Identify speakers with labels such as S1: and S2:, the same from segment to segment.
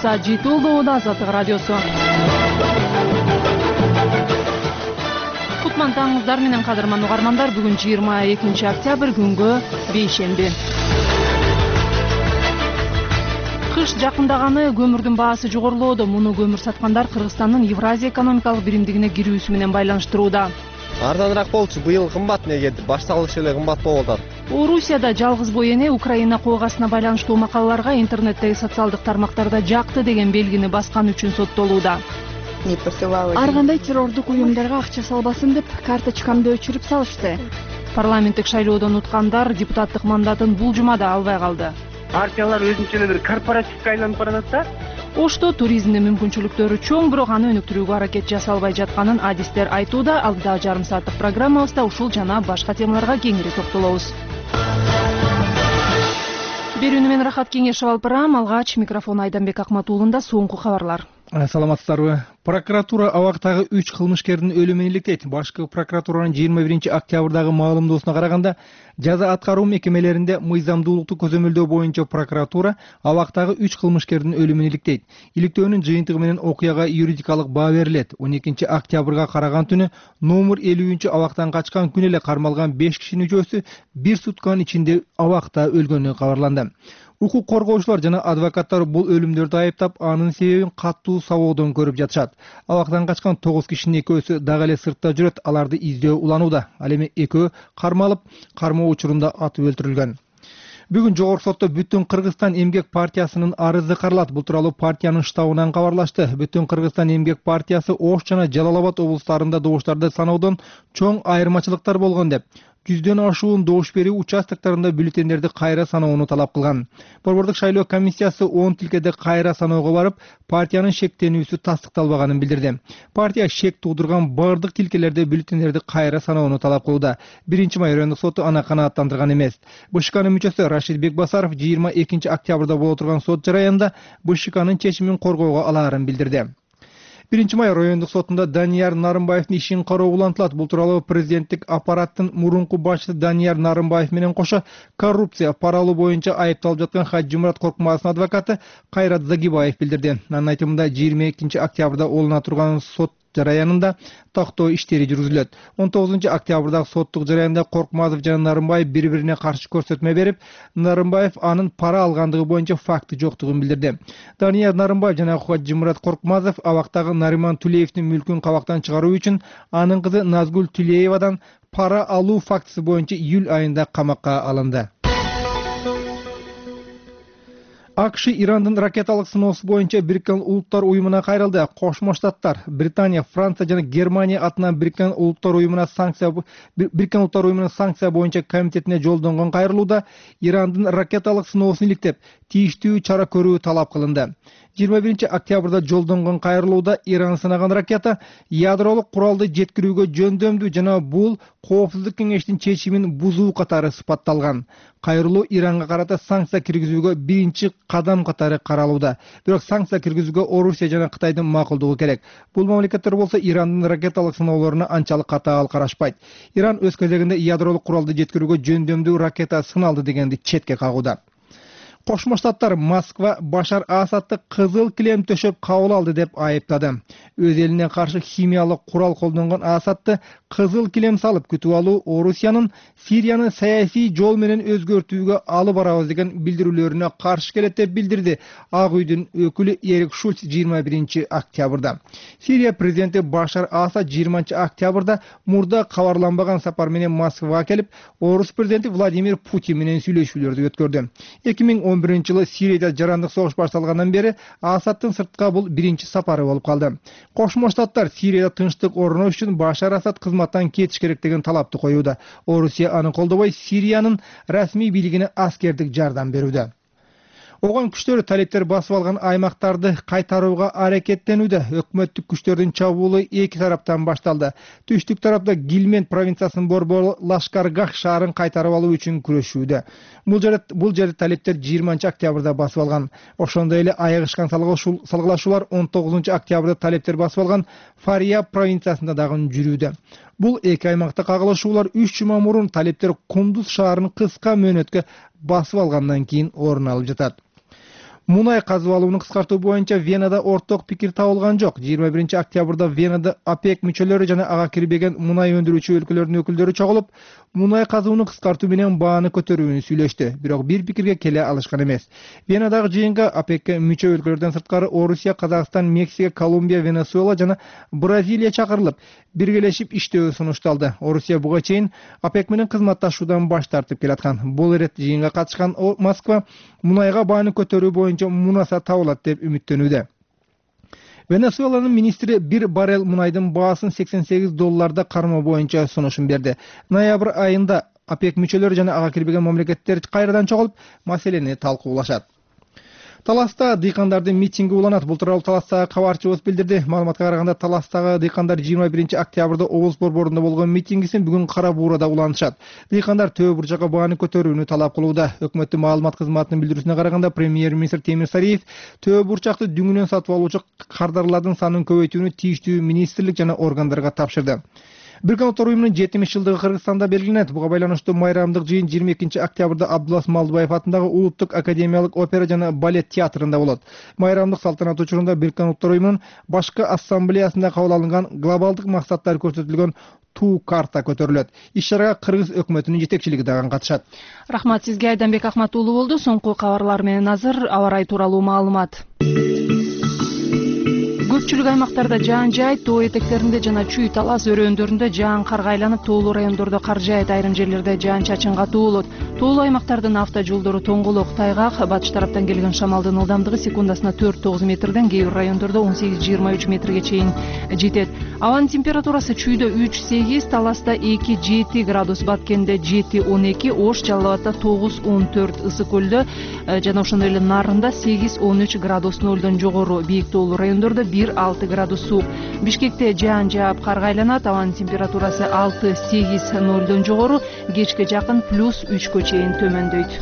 S1: саат 7 болууда. Азаттык радиосу. Кутман таңыңыздар менен кадырман угармандар. Бүгүн 22 октябрь күнгө бейшемби. Кыш жакындаганы көмүрдүн баасы жогорулоодо. Муну көмүр саткандар Кыргызстандын Евразия экономикалык биримдигине кирүүсү менен байланыштырууда.
S2: Арзаныраак болчу, быйыл кымбат неге башталышы эле кымбат болуп атат.
S1: Орусияда жалгыз бой эне Украина койгасына байланыштуу макалаларга интернеттеги социалдык тармактарда жакты деген белгини баскан үчүн соттолууда.
S3: Ар кандай террордук уюмдарга акча салбасын деп карточкамды өчүрүп салышты.
S1: Парламенттик шайлоодон уткандар депутаттык мандатын бул жумада албай калды.
S4: Партиялар өзүнчө эле бир корпоративге айланып барат да.
S1: Ошто туризмдин мүмкүнчүлүктөрү чоң, бирок аны өнүктүрүүгө аракет жасалбай жатканын адистер айтууда. Алдыдагы жарым сааттык программабызда ушул жана башка темаларга кеңири токтолобуз. Берүүнү мен Рахат Кеңешев алып барам. Алгач микрофон Айданбек Акматуулунда. Соңку кабарлар.
S5: Саламатсыздарбы? Прокуратура абактагы 3 кылмышкердин өлүмүн иликтейт. Башкы прокуратуранын 21 октябрдагы маалымдоосуна караганда, жаза аткаруу мекемелеринде мыйзамдуулукту көзөмөлдөө боюнча прокуратура абактагы 3 кылмышкердин өлүмүн иликтейт. Иликтөөнүн жыйынтыгы менен окуяга юридикалык баа берилет. 12 октябрга караган түнү номер 50 абактан качкан күнү эле кармалган 5 кишинин үчөөсү бир сутканын ичинде абакта өлгөнү кабарланды. Укук коргоочулар жана адвокаттар бул өлүмдөрдү айыптап, анын себебин каттуу сабоодон көрүп жатышат. Абактан качкан 9 кишинин экөөсү дагы эле сыртта жүрөт, аларды издөө уланууда. Ал эми экөө кармалып, кармоо учурунда атып өлтүрүлгөн. Бүгүн жогорку сотто Бүтүн Кыргызстан эмгек партиясынын арызы каралат. Бул тууралуу партиянын штабынан кабарлашты. Бүтүн Кыргызстан эмгек партиясы Ош жана Жалал Абад облустарында добуштарды саноодон чоң айырмачылыктар болгон деп, 100дөн ашуун добуш берүү участоктарында бюллетендерди кайра саноону талап кылган. Борбордук шайлоо комиссиясы 10 тилкеде кайра саноого барып, партиянын шектенүүсү тастыкталбаганын билдирди. Партия шек туудурган бардык тилкелерде бюллетендерди кайра саноону талап кылууда. 1-май райондук соту аны канааттандырган эмес. БШКнын мүчөсү Рашид Бекбасаров 22 октябрда боло турган сот жараянда БШКнын чечимин коргоого алаарын билдирди. 1-май райондук сотунда Данияр Нарымбаевдин ишин кароо улантылат. Бул тууралуу президенттик аппараттын мурунку башчысы Данияр Нарымбаев менен кошо коррупция, пара алуу боюнча айыпталып жаткан Хаджимурат Коркмазовдун адвокаты Кайрат Загибаев билдирди. Анын айтымында 22 октябрда олуна турган сот жараянында тактоо иштери жүргүзүлөт. 19 октябрдагы соттук жараянда Коркмазов жана Нарымбаев бири-бирине каршы көрсөтмө берип, Нарымбаев анын пара алгандыгы боюнча факты жоктугун билдирди. Данияр Нарымбаев жана Хаджимурат Коркмазов абактагы Нариман Тулеевдин мүлкүн кабактан чыгаруу үчүн анын кызы Назгүл Тулеевадан пара алуу фактысы боюнча июль айында камакка алынды. АКШ Ирандын ракеталык сыноосу боюнча Бириккен Улуттар уюмуна кайрылды. Кошмо Штаттар, Британия, Франция жана Германия атынан Бириккен Улуттар уюмунун санкция боюнча комитетине жолдонгон кайрылууда Ирандын ракеталык сыноосун иликтеп, тийиштүү чара көрүү талап кылынды. 21 октябрда жолдонгон кайрылууда Иран сынаган ракета ядролук куралды жеткирүүгө жөндөмдүү жана бул Коопсуздук кеңештин чечимин бузуу катары сыпатталган. Кайрылуу Иранга карата санкция киргизүүгө биринчи кадам катары каралууда. Бирок санкция киргизүүгө Орусия жана Кытайдын макулдугу керек. Бул мамлекеттер болсо Ирандын ракеталык сыноолоруна анчалык катаал карашпайт. Иран өз кезегинде ядролук куралды жеткирүүгө жөндөмдүү ракета сыналды дегенди четке кагууда. Кошмо Штаттар Москва Башар Асадты кызыл килем төшөп кабыл алды деп айыптады. Өз элине каршы химиялык курал колдонгон Асадты кызыл килем салып күтүп алуу Орусиянын Сирияны саясий жол менен өзгөртүүгө алып барабыз деген билдирүүлөрүнө каршы келет деп билдирди Ак үйдүн өкүлү Эрик Шульц 21 октябрда. Сирия президенти Башар Асад 20 октябрда мурда кабарланбаган сапар менен Москвага келип, Орус президенти Владимир Путин менен сүйлөшүүлөрдү өткөрдү. 2011-жылы Сирияда жарандык согуш башталгандан бери Асадтын сыртка бул биринчи сапары болуп калды. Кошмо Штаттар Сирияда тынчтык орноо үчүн Башар Асад кызматтан кетиш керек деген талапты коюуда. Орусия аны колдобой, Сириянын расмий бийлигине аскердик жардам берүүдө. Огон күчтөр талептер басып алган аймактарды кайтарууга аракеттенүүдө. Өкмөттүк күчтөрдүн чабуулу эки тараптан башталды. Түштүк тарапта Гилмент провинциясынын Борбор Лашкаргах шаарын кайтарып алуу үчүн күрөшүүдө. Бул жерде талептер 20 октябрда басып алган. Ошондой эле айыгышкан салгылашуулар 19 октябрда талептер басып алган Фария провинциясында дагы жүрүүдө. Бул эки аймакта кагылышуулар 3 жума мурун талептер Кундуз шаарын кыска мөөнөткө басып алгандан кийин орун алып жатат. Мунай казып алууну кыскартуу боюнча Венада орток пикир табылган жок. 21 октябрда Венада ОПЕК мүчөлөрү жана ага кирбеген мунай өндүрүүчү өлкөлөрдүн өкүлдөрү чогулуп, мунай казууну кыскартуу менен бааны көтөрүүнү сүйлөштү. Бирок бир пикирге келе алышкан эмес. Венадагы жыйынга ОПЕКке мүчө өлкөлөрдөн сырткары Орусия, Казакстан, Мексика, Колумбия, Венесуэла жана Бразилия чакырылып, биргелешип иштөө сунушталды. Орусия буга чейин ОПЕК менен кызматташуудан баш тартып келаткан. Бул ирет жыйынга катышкан Москва мунайга бааны көтөрүү боюнча мунаса табылат деп үмүттөнүүдө. Венесуэланын министри 1 баррел мунайдын баасын $88 кармоо боюнча сунушун берди. Ноябрь айында ОПЕК мүчөлөрү жана ага кирбеген мамлекеттер кайрадан чогулуп, маселени талкуулашат. Таласта дыйкандардын митинги уланат. Бул тууралуу Таластагы кабарчыбыз билдирди. Маалыматка караганда Таластагы дыйкандар 21 октябрда облус борборунда болгон митингисин бүгүн Кара Буурада улантышат. Дыйкандар Төө бурчакка бааны көтөрүүнү талап кылууда. Өкмөттүн маалымат кызматынын билдирүүсүнө караганда премьер-министр Темир Сариев Төө бурчакты дүңүнөн сатып алуучу кардарлардын санын көбөйтүүнү тийиштүү министрлик жана органдарга тапшырды. Бирган Улуттар уюмунун 70 жылдыгы Кыргызстанда белгиленет. Буга байланыштуу майрамдык жыйын 22 октябрда Абдулас Малдыбаев атындагы Улуттук академиялык опера жана балет театрында болот. Майрамдык салтанат учурунда Бирган Улуттар уюмунун башкы ассамблеясында кабыл алынган глобалдык максаттар көрсөтүлгөн туу карта көтөрүлөт. Иш-чарага Кыргыз өкмөтүнүн жетекчилиги дагы катышат.
S1: Рахмат сизге, Айданбек Ахмат уулу болду. Соңку кабарлар менен азыр аба ырайы тууралуу маалымат. Көпчүлүк аймактарда жаан жаайт, тоо этектеринде жана Чүй Талас өрөөндөрүндө жаан карга айланып, тоолуу райондордо кар жаайт, айрым жерлерде жаан чачын катуу болот. Тоолуу аймактардын автожолдору тоңголок, тайгак, батыш тараптан келген шамалдын ылдамдыгы секундасына 4-9 метрден, кээ бир райондордо 18-23 метрге чейин жетет. Абанын температурасы Чүйдө 3-8, Таласта 2-7 градус, Баткенде 7-12, Ош, Жалал Абадда 9-14, Ысык көлдө жана ошондой эле Нарында 8-13 градус нөлдөн жогору, бийик тоолуу райондордо 1-6 градус суук. Бишкекте жаан жаап карга айланат, абанын температурасы 6-8 нөлдөн жогору, кечке жакын +3 чейин төмөндөйт.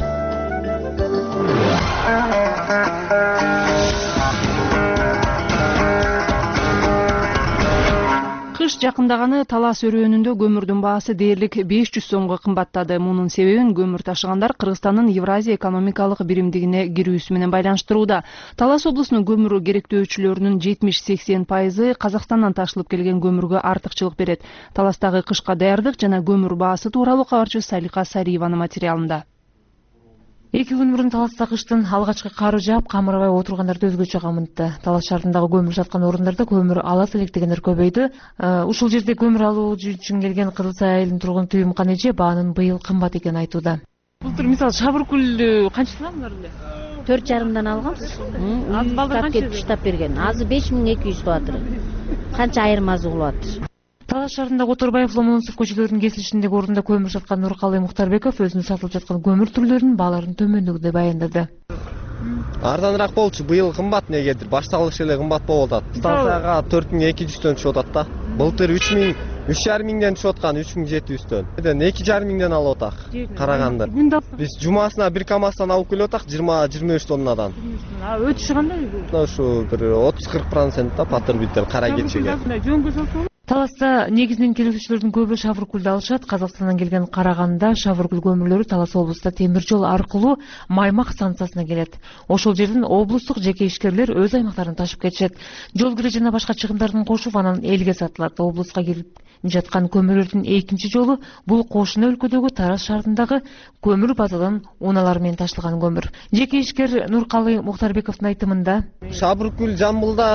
S1: Кыш жакындаганы Талас өрөөнүндө көмүрдүн баасы дээрлик 500 сомго кымбаттады. Мунун себебин көмүр ташыгандар Кыргызстандын Евразия экономикалык биримдигине кирүүсү менен байланыштырууда. Талас облусунун көмүр керектөөчүлөрүнүн 70-80% Казакстандан ташылып келген көмүргө артыкчылык берет. Таластагы кышка даярдык жана көмүр баасы тууралуу кабарчыбыз Салика Сариеванын материалында. 2 күн мурун Таласта кыштын алгачкы кары жаап, камырабай отургандарды өзгөчө камынтты. Талас шаарындагы көмүр жаткан орундарда көмүр алат элек дегендер көбөйдү. Ушул жерде көмүр алуу үчүн келген Кыргызай айылынын тургуну Туюмкан эже баанын быйыл кымбат экенин айтууда. Былтыр мисалы Шабыркүл канчадан алар эле?
S6: 4,5-дан алганбыз. Азы балдар канча уштап берген? Азы 5200 кылатыр. Канча айырмасы болот?
S7: Талас шаарындагы Оторбаев, Ломоносов көчөлөрүнүн кесилишиндеги орунда көмүр жаткан Нуркалый Муктарбеков өзүнүн сатылып жаткан көмүр түрлөрүнүн бааларынын төмөндүгүндө баяндады.
S2: Арзаныраак болчу, быйыл кымбат негедир, башталыш эле кымбат болуп атат. Станцияга 4200дөн түшүп атат да. Былтыр 3,5 түшүп аткан, 3700дөн. 2,5 алып атак. Караганды. Биз жумасына бир камаздан алып келип атак, 20-23 тоннадан.
S7: Өтүшү кандай?
S2: Ушу бир 30-40% да патыр битер кара кечиге.
S7: Таласта негизинен келүүчүлөрдүн көбү Шавыркүлдү алышат. Казакстандан келген Караганда Шавыркүл көмүрлөрү Талас облустта темир жол аркылуу Маймак станциясына келет. Ошол жерден облустук жеке ишкерлер өз аймактарын ташып кетишет. Жол кире жана башка чыгымдарын кошуп, анан элге сатылат. Облуска келип жаткан көмүрлөрдүн экинчи жолу бул кошуна өлкөдөгү Тараз шаарындагы көмүр базадан унаалар менен ташылган көмүр. Жеке ишкер Нуркалый Муктарбековдун айтымында,
S2: Шабыркүл Жамбылда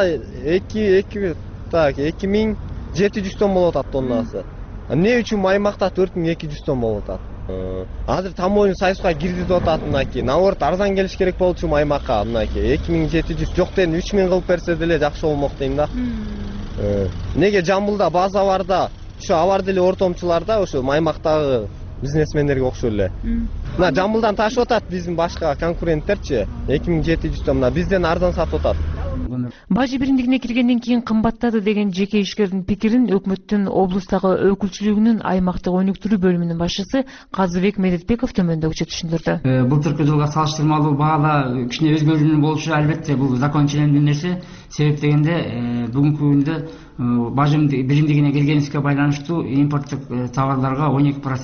S2: 2700 тонн болуп атат тоннасы. Эмне үчүн Маймакта 4200 тонн болуп атат? Азыр Тамойн Союзга кирди деп атат мынакей. Наоборот, арзан келиш керек болчу Маймакка мынакей. 2700 жок ден 3000 кылып берсе деле жакшы болмок дейм да. Неге Жамбылда база бар да, ошо алар деле ортомчуларда ошо Маймактагы бизнесмендерге окшой эле. Мына Жамбылдан ташып атат биздин башка конкуренттерчи 2700 тонна бизден арзан сатып атат.
S7: Бажы биримдигине киргенден кийин кымбаттады деген жеке ишкердин пикирин өкмөттүн облустагы өкүлчүлүгүнүн аймактык өнүктүрүү бөлүмүнүн башчысы Казыбек Медетбеков төмөндөгүчө түшүндүрдү.
S8: Былтыркы жылга салыштырмалуу баада кичине өзгөрүүнү болушу албетте бул закон ченемдүү нерсе. Себеп дегенде бүгүнкү күндө бажы биримдигине келгенибизге байланыштуу импорттук товарларга 12%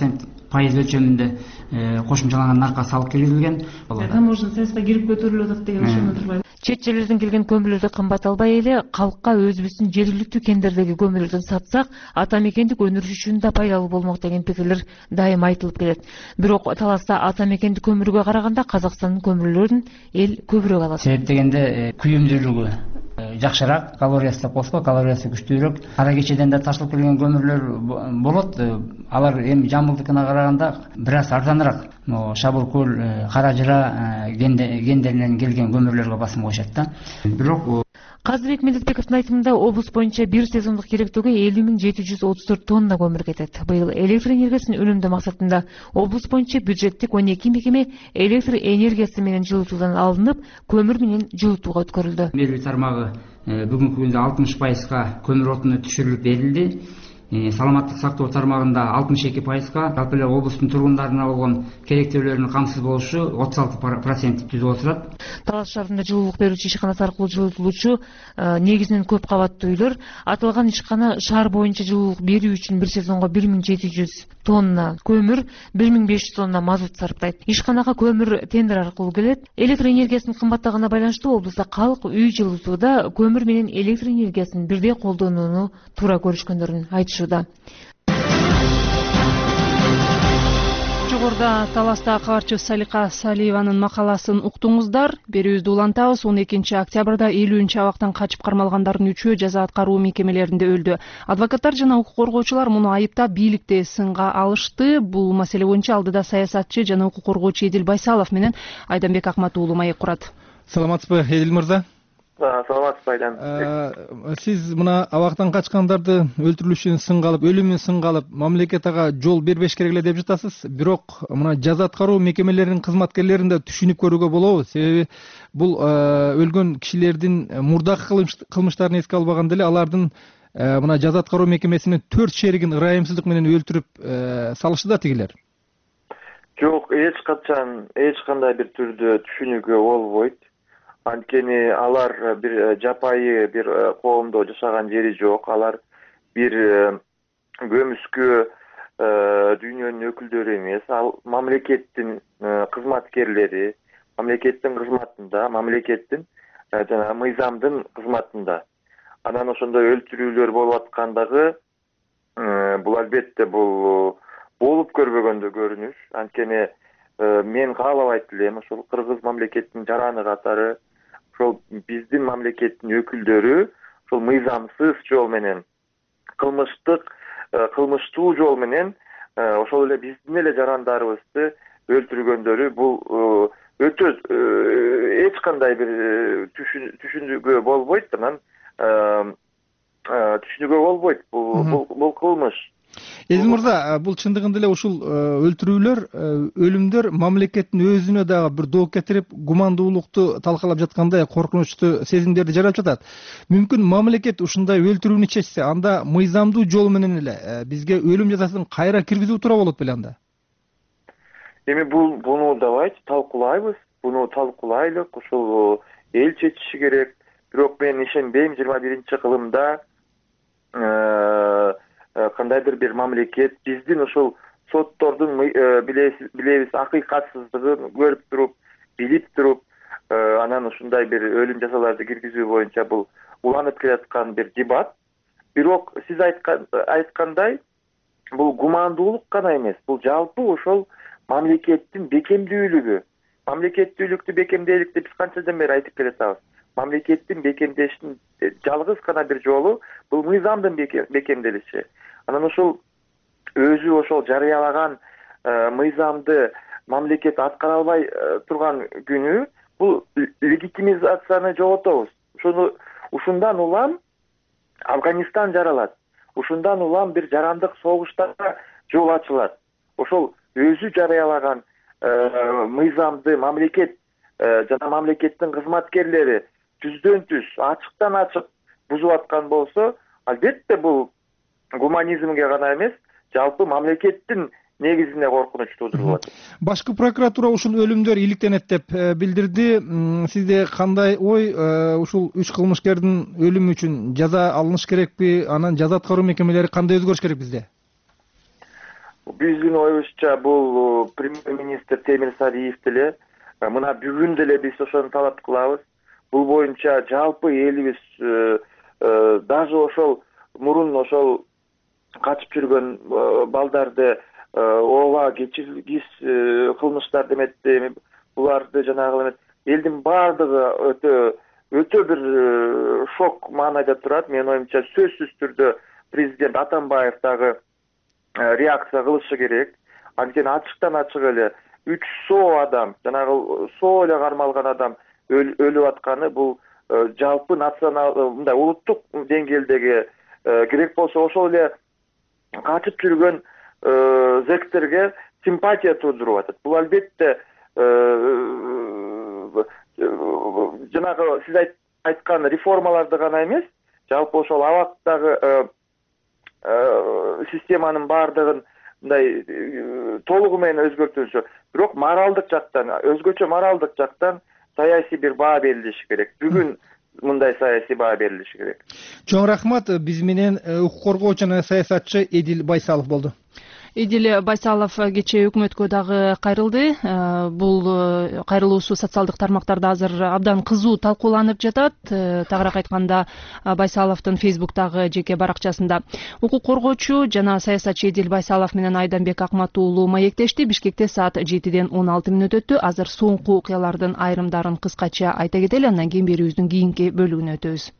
S8: пайыз өлчөмүндө кошумчаланган наркка салып киргизилген.
S7: Таможня средства кирип көтөрүлүп атат деген ошону турбайбы? Чет жерлерден келген көмүрлөрдү кымбат албай эле калкка өзүбүздүн жергиликтүү кендердеги көмүрлөрдөн сатсак, ата мекендик өндүрүш үчүн да пайдалуу болмок деген пикирлер дайыма айтылып келет. Бирок Таласта ата мекендик көмүргө караганда Казакстандын көмүрлөрүн эл көбүрөөк алат.
S8: Себеп дегенде күйүмдүүлүгү жакшыраак, калориясы коско, калориясы күчтүүрөөк. Кара кечеден да ташылып келген көмүрлөр болот. Алар эми жамбылдыкына караганда бир аз арзаныраак. Шабыл көл, Кара Жыра кендеринен келген көмүрлөргө басым коюшат да. Бирок
S7: Казыбек Медетбековдун айтымында облус боюнча бир сезондук керектүүгө 50.734 тонна көмүр кетет. Быйыл электр энергиясын үнөмдөө максатында облус боюнча бюджеттик 12 мекеме электр энергиясы менен жылытуудан алынып, көмүр менен жылытууга өткөрүлдү.
S8: Берүү тармагы бүгүнкү күндө 60%га көмүр отуну түшүрүлүп берилди. Саламаттык сактоо тармагында 62%га, жалпы эле облустун тургундарына болгон керектүүлөрүнүн камсыз болушу 36% түзүп отурат.
S7: Талас шаарында жылуулук берүүчү ишканасы аркылуу жылытылуучу негизинен көп кабаттуу үйлөр. Аталган ишкана шаар боюнча жылуулук берүү үчүн бир сезонго 1700 тонна көмүр, 1500 тонна мазут сарптайт. Ишканага көмүр тендер аркылуу келет. Электр энергиясынын кымбаттаганына байланыштуу облустта калк үй жылытууда көмүр менен электр энергиясын бирдей колдонууну туура көрүшкөндөрүн айтышууда.
S1: Жогоруда Таласта кабарчы Салика Салиеванын макаласын уктуңуздар. Берүүбүздү улантабыз. 12 октябрда 50 абактан качып кармалгандардын 3-өө жаза аткаруу мекемелеринде өлдү. Адвокаттар жана укук коргоочулар муну айыптап бийликти сынга алышты. Бул маселе боюнча алдыда саясатчы жана укук коргоочу Эдил Байсалов менен Айданбек Акмат уулу маек курат.
S5: Саламатсызбы, Эдил мырза?
S4: Саламатсызбы, Айдан.
S5: Сиз мына абактан качкандарды өлтүрүлүшүн сынга алып, өлүмүн сынга алып, мамлекет ага жол бербеш керек эле деп жатасыз. Бирок мына жаза аткаруу мекемелеринин кызматкерлерин да түшүнүп көрүүгө болобу? Себеби бул өлгөн кишилердин мурдакы кылмыштарын эске албаганда эле алардын мына жаза аткаруу мекемесинин 4 шеригин ырайымсыздык менен өлтүрүп салышты да тигилер.
S9: Жок, эч кандай бир түрдө түшүнүүгө болбойт. Анткени алар бир жапайы бир коомдо жашаган жери жок. Алар бир көмүскө дүйнөнүн өкүлдөрү эмес. Ал мамлекеттин кызматкерлери, мамлекеттин кызматында, мамлекеттин жана мыйзамдын кызматында. Анан ошондой өлтүрүүлөр болуп аткандыгы бул албетте бул болуп көрбөгөндө көрүнүш. Анткени мен каалабайт элем ошол кыргыз мамлекетинин жараны катары ошол биздин мамлекеттин өкүлдөрү ошол мыйзамсыз жол менен кылмыштуу жол менен ошол эле биздин эле жарандарыбызды өлтүргөндөрү бул өтө эч кандай бир түшүнүүгө болбойт. Анан түшүнүүгө болбойт, бул кылмыш.
S5: Эдил мырза, бул чындыгында эле ушул өлтүрүүлөр, өлүмдөр мамлекеттин өзүнө дагы бир доо кетирип, гумандуулукту талкалап жаткандай коркунучтуу сезимдерди жаратып жатат. Мүмкүн мамлекет ушундай өлтүрүүнү чечсе, анда мыйзамдуу жол менен эле бизге өлүм жазасын кайра киргизүү туура болот беле анда?
S9: Эми буну давайте талкуулайбыз. Буну талкуулайлык, ушул эл чечиши керек. Бирок мен ишенбейм 21-кылымда кандайдыр бир мамлекет биздин ушул соттордун билебиз акыйкатсыздыгын көрүп туруп, билип туруп, анан ушундай бир өлүм жазаларды киргизүү боюнча бул уланып келаткан бир дебат. Бирок сиз айткандай бул гумандуулук гана эмес, бул жалпы ошол мамлекеттин бекемдүүлүгү. Мамлекеттүүлүктү бекемдейлик деп биз канчадан бери айтып келатабыз. Мамлекеттин бекемдештин жалгыз гана бир жолу бул мыйзамдын бекемделиши. Анан ошол өзү ошол жарыялаган мыйзамды мамлекет аткара албай турган күнү бул легитимизацияны жоготобуз. Ушундан улам Афганистан жаралат. Ушундан улам бир жарандык согуштарга жол ачылат. Ошол өзү жарыялаган мыйзамды мамлекет жана мамлекеттин кызматкерлери жүздөн жүз ачыктан ачык бузуп аткан болсо, албетте бул гуманизмге гана эмес, жалпы мамлекеттин негизине коркунуч туудуруп атат.
S5: Башкы прокуратура ушул өлүмдөр иликтенет деп билдирди. Сизде кандай ой, ушул 3 кылмышкердин өлүмү үчүн жаза алыныш керекпи? Анан жаза аткаруу мекемелери кандай өзгөрүш керек бизде?
S9: биздин оюбузча бул премьер-министр Темир Сариев деле мына бүгүн деле биз ошону талап кылабыз. Бул боюнча жалпы элибиз даже ошол мурун ошол качып жүргөн балдарды ооба кечиргис кылмыштарды эметти, буларды жанагы элдин баардыгы өтө бир шок маанайда турат. Менин оюмча сөзсүз түрдө президент Атамбаев дагы реакция кылышы керек. Анткени ачыктан ачык эле 300 адам, жанагы соо эле кармалган адам өлүп атканы бул жалпы национал мындай улуттук деңгээлдеги керек болсо ошол эле качып жүргөн зектерге симпатия туудуруп атат. Бул албетте жанагы сиз айткан реформаларды гана эмес, жалпы ошол абактагы системанын баардыгын мындай толугу менен өзгөртүүсү. Бирок моралдык жактан, өзгөчө моралдык жактан саясий бир баа берилиши керек. Бүгүн мындай саясий баа берилиши керек.
S5: Чоң рахмат. Биз менен укук коргоочу жана саясатчы Эдил Байсалов болду.
S1: Эдил Байсалов кечээ өкмөткө дагы кайрылды. Бул кайрылуусу социалдык тармактарда азыр абдан кызуу талкууланып жатат. Тагыраак айтканда Байсаловдун Facebook'тагы жеке баракчасында. Укук коргоочу жана саясатчы Эдил Байсалов менен Айданбек Акмат уулу маектешти. Бишкекте саат 7-ден 16 мүнөт өттү. Азыр соңку окуялардын айрымдарын кыскача айта кетели, андан кийин берүүбүздүн кийинки бөлүгүнө өтөбүз.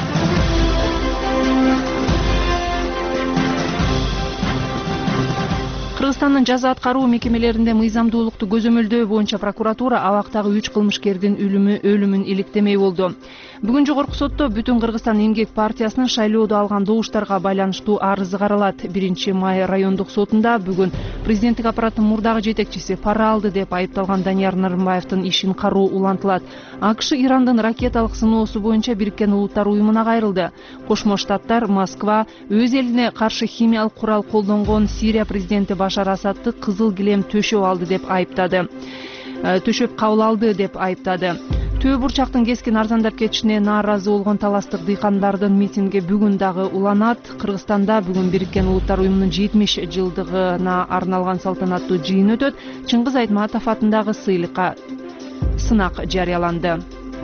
S1: Кыргызстандын жаза аткаруу мекемелеринде мыйзамдуулукту көзөмөлдөө боюнча прокуратура абактагы 3 кылмышкердин өлүмүн иликтемей болду. Бүгүн жогорку сотто Бүтүн Кыргызстан эмгек партиясынын шайлоодо алган добуштарга байланыштуу арызы каралат. 1-май райондук сотунда бүгүн президенттик аппараттын мурдагы жетекчиси пара алды деп айыпталган Данияр Нарымбаевдин ишин кароо улантылат. АКШ Ирандын ракеталык сыноосу боюнча Бириккен Улуттар уюмуна кайрылды. Кошмо Штаттар Москва өз элине каршы химиялык курал колдонгон Сирия президенти Башар Асадты кызыл килем төшөп алды деп айыптады. Төшөп кабыл алды деп айыптады. Төө бурчактын кескин арзандап кетишине нааразы болгон таластык дыйкандардын митинги бүгүн дагы уланат. Кыргызстанда бүгүн Бириккен Улуттар уюмунун 70 жылдыгына арналган салтанаттуу жыйын өтөт. Чыңгыз Айтматов атындагы сыйлыкка сынак жарыяланды.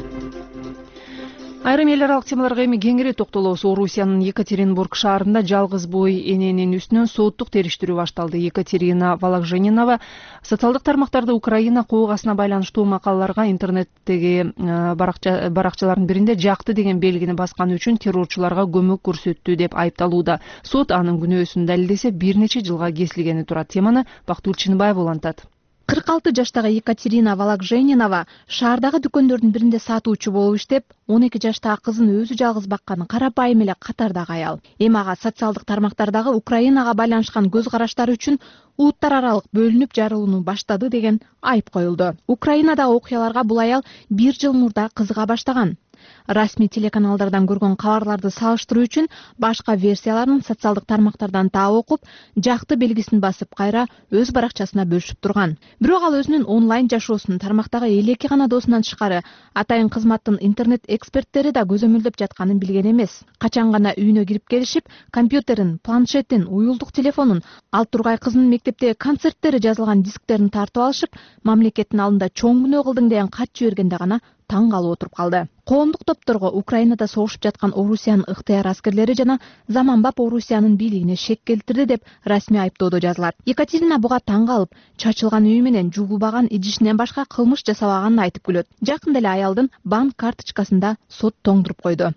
S1: Айрым эл аралык темаларга эми кеңири токтолобуз. Орусиянын Екатеринбург шаарында жалгыз бой эненин үстүнөн соттук териштирүү башталды. Екатерина Вологженинова социалдык тармактарда Украина куугасына байланыштуу макалаларга интернеттеги баракчалардын биринде жакты деген белгини басканы үчүн террорчуларга көмөк көрсөттү деп айыпталууда. Сот анын күнөөсүн далилдесе бир нече жылга кесилгени турат. Теманы Бактыгүл Чыныбаева улантат.
S10: 46 жаштагы Екатерина Вологженинова шаардагы дүкөндөрдүн биринде сатуучу болуп иштеп, 12 жаштагы кызын өзү жалгыз баккан карапайым эле катардагы аял. Эми ага социалдык тармактардагы Украинага байланышкан көз караштары үчүн улуттар аралык бөлүнүп жарылууну баштады деген айып коюлду. Украинадагы окуяларга бул аял 1 жыл мурда кызыга баштаган. Расмий телеканалдардан көргөн кабарларды салыштыруу үчүн башка версияларын социалдык тармактардан таап окуп, жакты белгисин басып кайра өз баракчасына бөлүшүп турган. Бирок ал өзүнүн онлайн жашоосун тармактагы 52 гана досунан тышкары атайын кызматтын интернет эксперттери да көзөмөлдөп жатканын билген эмес. Качан гана үйүнө кирип келишип, компьютерин, планшетин, уюлдук телефонун, ал тургай кызынын мектептеги концерттери жазылган дисктерин тартып алышып, мамлекеттин алдында чоң күнөө кылдың деген кат жибергенде гана таң калып отуруп калды. Коомдук топторго Украинада согушуп жаткан Орусиянын ыктыяр аскерлери жана заманбап Орусиянын бийлигине шек келтирди деп расмий айыптоодо жазылат. Екатерина буга таң калып, чачылган үйү менен жугулбаган идишинен башка кылмыш жасабаганын айтып күлөт. Жакында эле аялдын банк карточкасында сот тоңдуруп койду.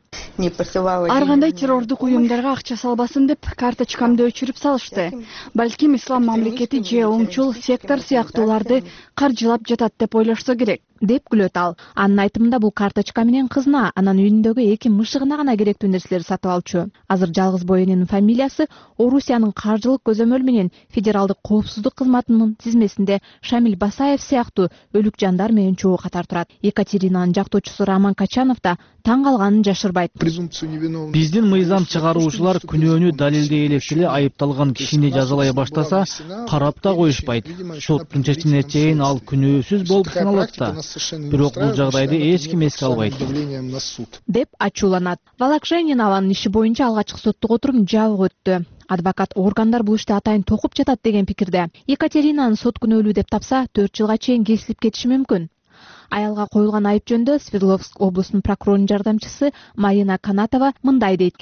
S3: Ар кандай террордук уюмдарга акча салбасын деп карточкамды өчүрүп салышты. Балким ислам мамлекети же оңчул сектор сыяктууларды каржылап жатат деп ойлошсо керек, деп күлөт ал. Анын айтымында бул карточка менен кызына, анан үйүндөгү 2 мышыгына гана керектүү нерселерди сатып алчу. Азыр жалгыз бой эненин фамилиясы Орусиянын каржылык көзөмөл менен федералдык коопсуздук кызматынын тизмесинде Шамил Басаев сыяктуу өлүк жандар менен чогуу катар турат. Екатеринанын жактоочусу Роман Качанов да таң калганын жашырбайт.
S11: Биздин мыйзам чыгаруучулар күнөөнү далилдей элек эле айыпталган кишини жазалай баштаса, карап да коюшпайт. Соттун чечимине чейин ал күнөөсүз болуп саналат да. Бирок бул жагдайды эч ким эске албайт
S10: деп ачууланат. Валак Женинованын иши боюнча алгачкы соттук отурум жабык өттү. Адвокат органдар бул ишти атайын токуп жатат деген пикирде. Екатеринаны сот күнөөлүү деп тапса 4 жылга чейин кесилип кетиши мүмкүн. Аялга коюлган айып жөнүндө Свердловск облусунун прокурорунун жардамчысы Марина Канатова мындай дейт.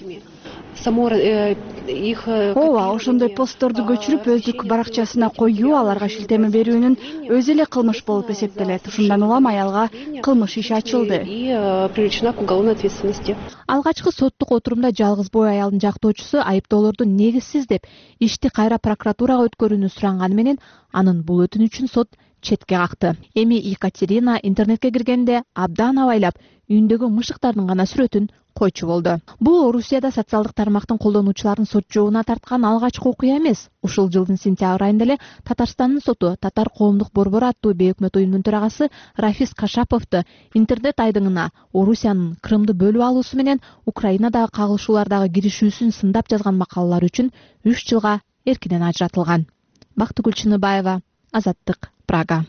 S3: Ооба, ошондой постторду көчүрүп өздүк баракчасына коюу, аларга шилтеме берүүнүн өзү эле кылмыш болуп эсептелет. Ушундан улам аялга кылмыш иши ачылды.
S10: Алгачкы соттук отурумда жалгыз бой аялдын жактоочусу айыптоолорду негизсиз деп ишти кайра прокуратурага өткөрүүнү суранганы менен анын бул өтүнүчүн сот четке какты. Эми Екатерина интернетке киргенде абдан абайлап үйүндөгү мышыктардын гана сүрөтүн койчу болду. Бул Орусияда социалдык тармактын колдонуучуларын сот жообуна тарткан алгачкы окуя эмес. Ушул жылдын сентябрь айында эле Татарстандын соту Татар коомдук борбору аттуу бейөкмөт уюмдун төрагасы Рафис Кашаповду интернет айдыңына Орусиянын Крымды бөлүп алуусу менен Украинадагы кагылышуулардагы киришүүсүн сындап жазган макалалар үчүн 3 жылга эркинен ажыратылган. Бактыгүл Чыныбаева, Азаттык, Прага.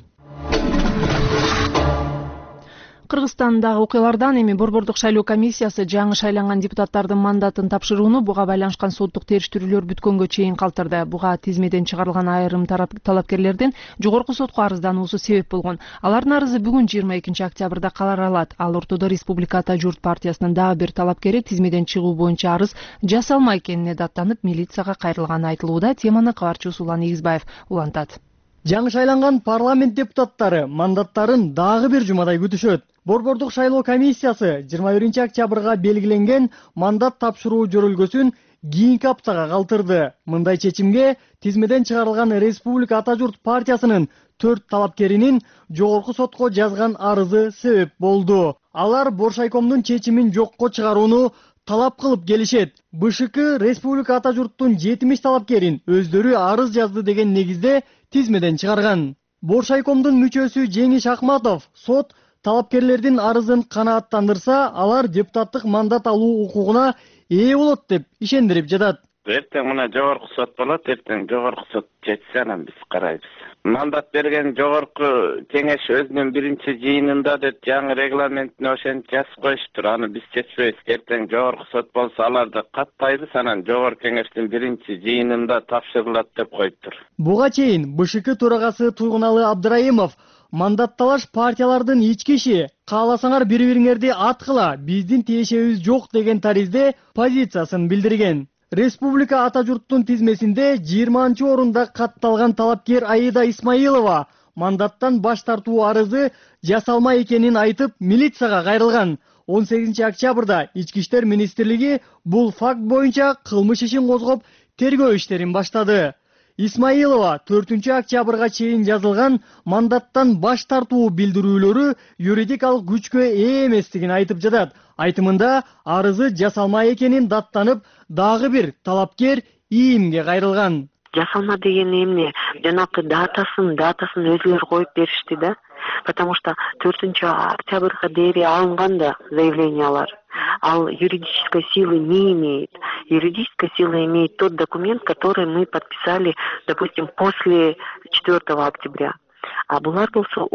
S1: Кыргызстандагы окуялардан эми Борбордук шайлоо комиссиясы жаңы шайланган депутаттардын мандатын тапшырууну буга байланышкан соттук териштирүүлөр бүткөнгө чейин калтырды. Буга тизмеден чыгарылган айрым талапкерлердин жогорку сотко арыздануусу себеп болгон. Алардын арызы бүгүн 22 октябрда каларалат. Ал ортодо Республика Ата журт партиясынын дагы бир талапкери тизмеден чыгуу боюнча арыз жасалмай экенине даттанып милицияга кайрылганы айтылууда. Теманы кабарчыбыз Улан Игизбаев улантат.
S5: Жаңы шайланган парламент депутаттары мандаттарын дагы бир жумадай күтүшөт. Борбордук шайлоо комиссиясы 21 октябрга белгиленген мандат тапшыруу жөрөлгөсүн кийинки аптага калтырды. Мындай чечимге тизмеден чыгарылган Республика Ата журт партиясынын 4 талапкеринин жогорку сотко жазган арызы себеп болду. Алар Боршайкомдун чечимин жокко чыгарууну талап кылып келишет. БШК Республика Ата журттун 70 талапкерин өздөрү арыз жазды деген негизде тизмеден чыгарган. Боршайкомдун мүчөсү Жеңиш Акматов сот талапкерлердин арызын канааттандырса, алар депутаттык мандат алуу укугуна ээ болот деп ишендирип жатат.
S12: Эртең мына жогорку сот болот, эртең жогорку сот чечсе анан биз карайбыз. Мандат берген жогорку кеңеш өзүнүн биринчи жыйынында деп жаңы регламентине ошентип жазып коюштур. Аны биз чечпейбиз. Эртең жогорку сот болсо аларды каттайбыз, анан жогорку кеңештин биринчи жыйынында тапшырылат деп коюптур.
S5: Буга чейин БШК төрагасы Туйгуналы Абдыраимов мандатталаш партиялардын ички иши, кааласаңар бири-бириңерди аткыла, биздин тиешебиз жок деген таризде позициясын билдирген. Республика Ата журттун тизмесинде 20-орунда катталган талапкер Аида Исмаилова мандаттан баш тартуу арызы жасалмай экенин айтып милицияга кайрылган. 18 октябрда Ички иштер министрлиги бул факт боюнча кылмыш ишин козгоп, тергөө иштерин баштады. Исмаилова 4 октябрга чейин жазылган мандаттан баш тартуу билдирүүлөрү юридикалык күчкө ээ эместигин айтып жатат. Айтымында арызы жасалмай экенин даттанып, дагы бир талапкер ийимге кайрылган.
S13: Жасалма деген эмне? Жанакы датасын өзүлөрү коюп беришти да. Потому что 4 октябрга дейин алынган да заявлениялар. Ал юридической силы не имеет. Юридическая сила имеет тот документ, который мы подписали, допустим, после 4 октября. А булар болсо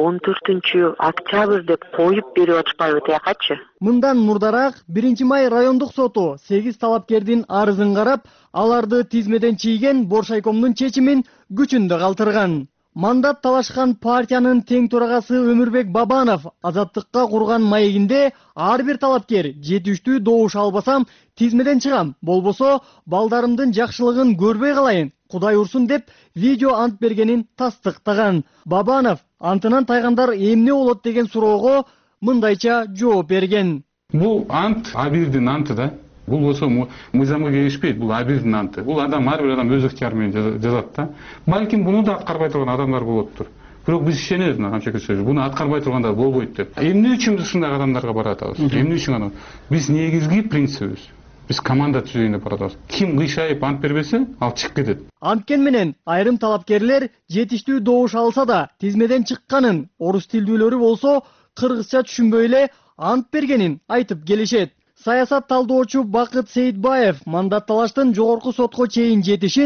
S13: 14 октябрь деп коюп берип атышпайбы аякачы?
S5: Мындан мурдараак 1 май райондук соту 8 талапкердин арызын карап, аларды тизмеден чийген Боршайкомдун чечимин күчүндө калтырган. Мандат талашкан партиянын тең төрагасы Өмүрбек Бабанов Азаттыкка курган маегинде ар бир талапкер жетиштүү добуш албасам тизмеден чыгам, болбосо балдарымдын жакшылыгын көрбөй калайын, Кудай урсун деп видео ант бергенин тастыктаган. Бабанов антынан тайгандар эмне болот деген суроого мындайча жооп берген.
S14: Бул ант Абирдин анты да. Бул болсо мыйзамга келишпейт, бул Абирдин анты. Бул адам ар бир адам өз ыктыяры менен жазат да. Балким буну да аткарбай турган адамдар болоптур. Бирок биз ишенебиз мына Камчакер сөзү. Буну аткарбай тургандар болбойт деп. Эмне үчүн биз ушундай адамдарга баратабыз? Эмне үчүн аны? Биз негизги принцибибиз. Биз команда түзүүнү баратабыз. Ким кыйшайып ант бербесе, ал чыгып кетет.
S5: Анткен менен айрым талапкерлер жетиштүү добуш алса да, тизмеден чыкканын, орус тилдүүлөрү болсо кыргызча түшүнбөй эле ант бергенин айтып келишет. Саясат талдоочу Бакыт Сейитбаев мандат талаштын жогорку сотко чейин жетишин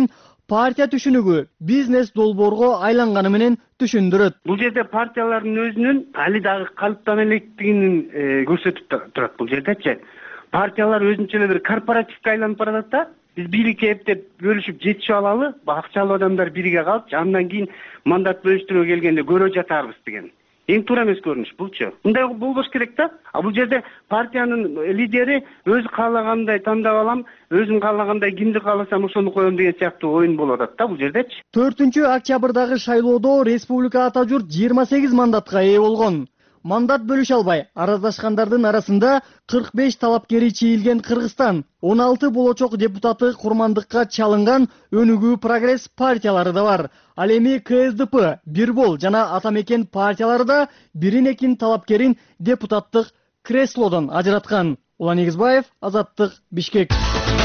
S15: партия түшүнүгү бизнес долбоорго айланганы менен түшүндүрөт.
S16: Бул жерде партиялардын өзүнүн али дагы калыптана электигин көрсөтүп турат бул жердечи. Партиялар өзүнчө эле бир корпоративге айланып баратат да. Биз бийликке эптеп бөлүшүп жетишип алалы, акчалуу адамдар бирге калып, андан кийин мандат бөлүштүрүүгө келгенде көрө жатарбыз деген. Эң туура эмес көрүнүш булчу. Мындай болбош керек да. А бул жерде партиянын лидери өзү каалагандай тандап алам, өзүм каалагандай кимди кааласам ошону коем деген сыяктуу оюн болуп атат да бул жердечи.
S15: 4-октябрдагы шайлоодо республика ата журт 28 мандатка ээ болгон. Мандат бөлүшө албай араздашкандардын арасында 45 талапкери чийилген Кыргызстан, 16 болочок депутаты курмандыкка чалынган Өнүгүү Прогресс партиялары да бар. Ал эми КСДП, Бирбол жана Атамекен партиялары да бирин-экин талапкерин депутаттык креслодон ажыраткан. Улан Эгизбаев, Азаттык, Бишкек.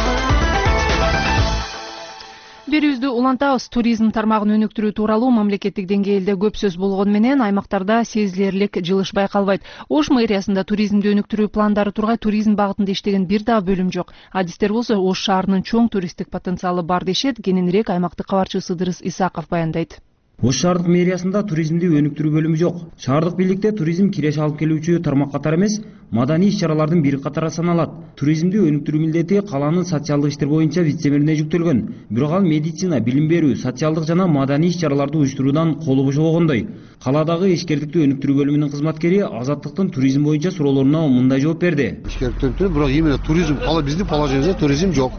S1: Берүүбүздү улантабыз. Туризм тармагын өнүктүрүү тууралуу мамлекеттик деңгээлде көп сөз болгону менен аймактарда сезилерлик жылыш байкалбайт. Ош мэриясында туризмди өнүктүрүү пландары тургай туризм багытында иштеген бир да бөлүм жок. Адистер болсо Ош шаарынын чоң туристтик потенциалы бар дешет. Кененирээк аймактык кабарчысы Ыдырыс Исаков баяндайт.
S17: Ош шаардык мэриясында туризмди өнүктүрүү бөлүмү жок. Шаардык бийликте туризм киреше алып келүүчү тармак катары эмес, маданий иш-чаралардын бири катары саналат. Туризмди өнүктүрүү милдети калаанын социалдык иштер боюнча вице-мэрине жүктөлгөн. Бирок ал медицина, билим берүү, социалдык жана маданий иш-чараларды уюштуруудан колу бошобогондой. Калаадагы ишкердикти өнүктүрүү бөлүмүнүн кызматкери Азаттыктын туризм боюнча суроолоруна мындай жооп берди.
S18: Ишкердиктен бирок именно туризм, биздин положениябызда туризм жок.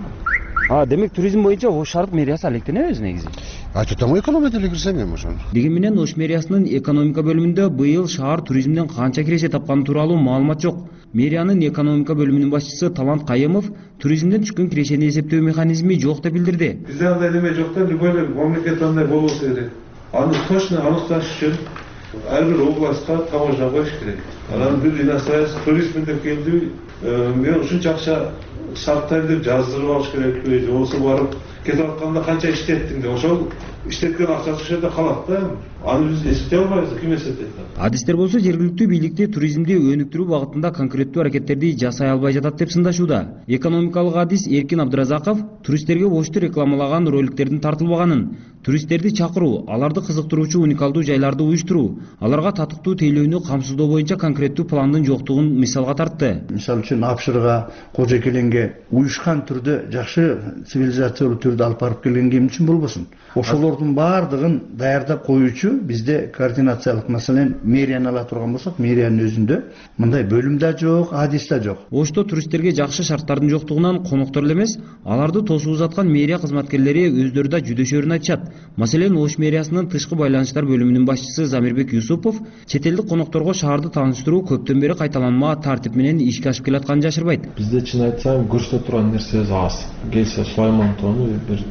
S17: Демек туризм боюнча Ош шаардык мэриясы алектенеби негизи?
S18: Айтам экономияга кирсем эми ошону.
S17: Деги менен Ош мэриясынын экономика бөлүмүндө быйыл шаар туризмден канча киреше тапканы тууралуу маалымат жок. Мэриянын экономика бөлүмүнүн башчысы Талант Кайымов туризмден түшкөн кирешени эсептөө механизми жок деп билдирди.
S19: Бизде андай неме жок да, любой мамлекет андай болбосо керек. Аны точно аныкташ үчүн ар бир областка таможня коюш керек. Анан бир иностранец туризм деп келди, мен ушунча акча шарттайм деп жаздырып алыш керекпи, же болбосо барып кетип атканда канча иштеттиң деп, ошол иштеткен акчасы ошол жерде калат да. Аны биз эсептей албайбыз, ким эсептейт?
S17: Адистер болсо жергиликтүү бийликти туризмди өнүктүрүү багытында конкреттүү аракеттерди жасай албай жатат деп сындашууда. Экономикалык адис Эркин Абдыразаков туристтерге Ошто рекламалаган роликтердин тартылбаганын, туристтерди чакыруу, аларды кызыктыруучу уникалдуу жайларды уюштуруу, аларга татыктуу тейлөөнү камсыздоо боюнча конкреттүү пландын жоктугун мисалга тартты.
S20: Мисалы үчүн Апшырга, Кожокеленге уюшкан түрдө жакшы цивилизациялуу түрдө алып барып келген ким үчүн болбосун. Ошолордун баардыгын даярдап коюучу бизде координациялык, маселен, мэрияны ала турган болсок, мэриянын өзүндө мындай бөлүм да жок, адис да жок.
S17: Ошто туристтерге жакшы шарттардын жоктугунан коноктор эле эмес, аларды тосуп узаткан мэрия кызматкерлери өздөрү да жүдөшөрүн айтышат. Маселен, Ош мэриясынын тышкы байланыштар бөлүмүнүн башчысы Замирбек Юсупов четелдик конокторго шаарды тааныштыруу көптөн бери кайталанма тартип менен ишке ашып келатканын жашырбайт.
S21: Бизде чын айтсам көрсөтө турган нерсебиз аз. Келсе Сулаймантоону бир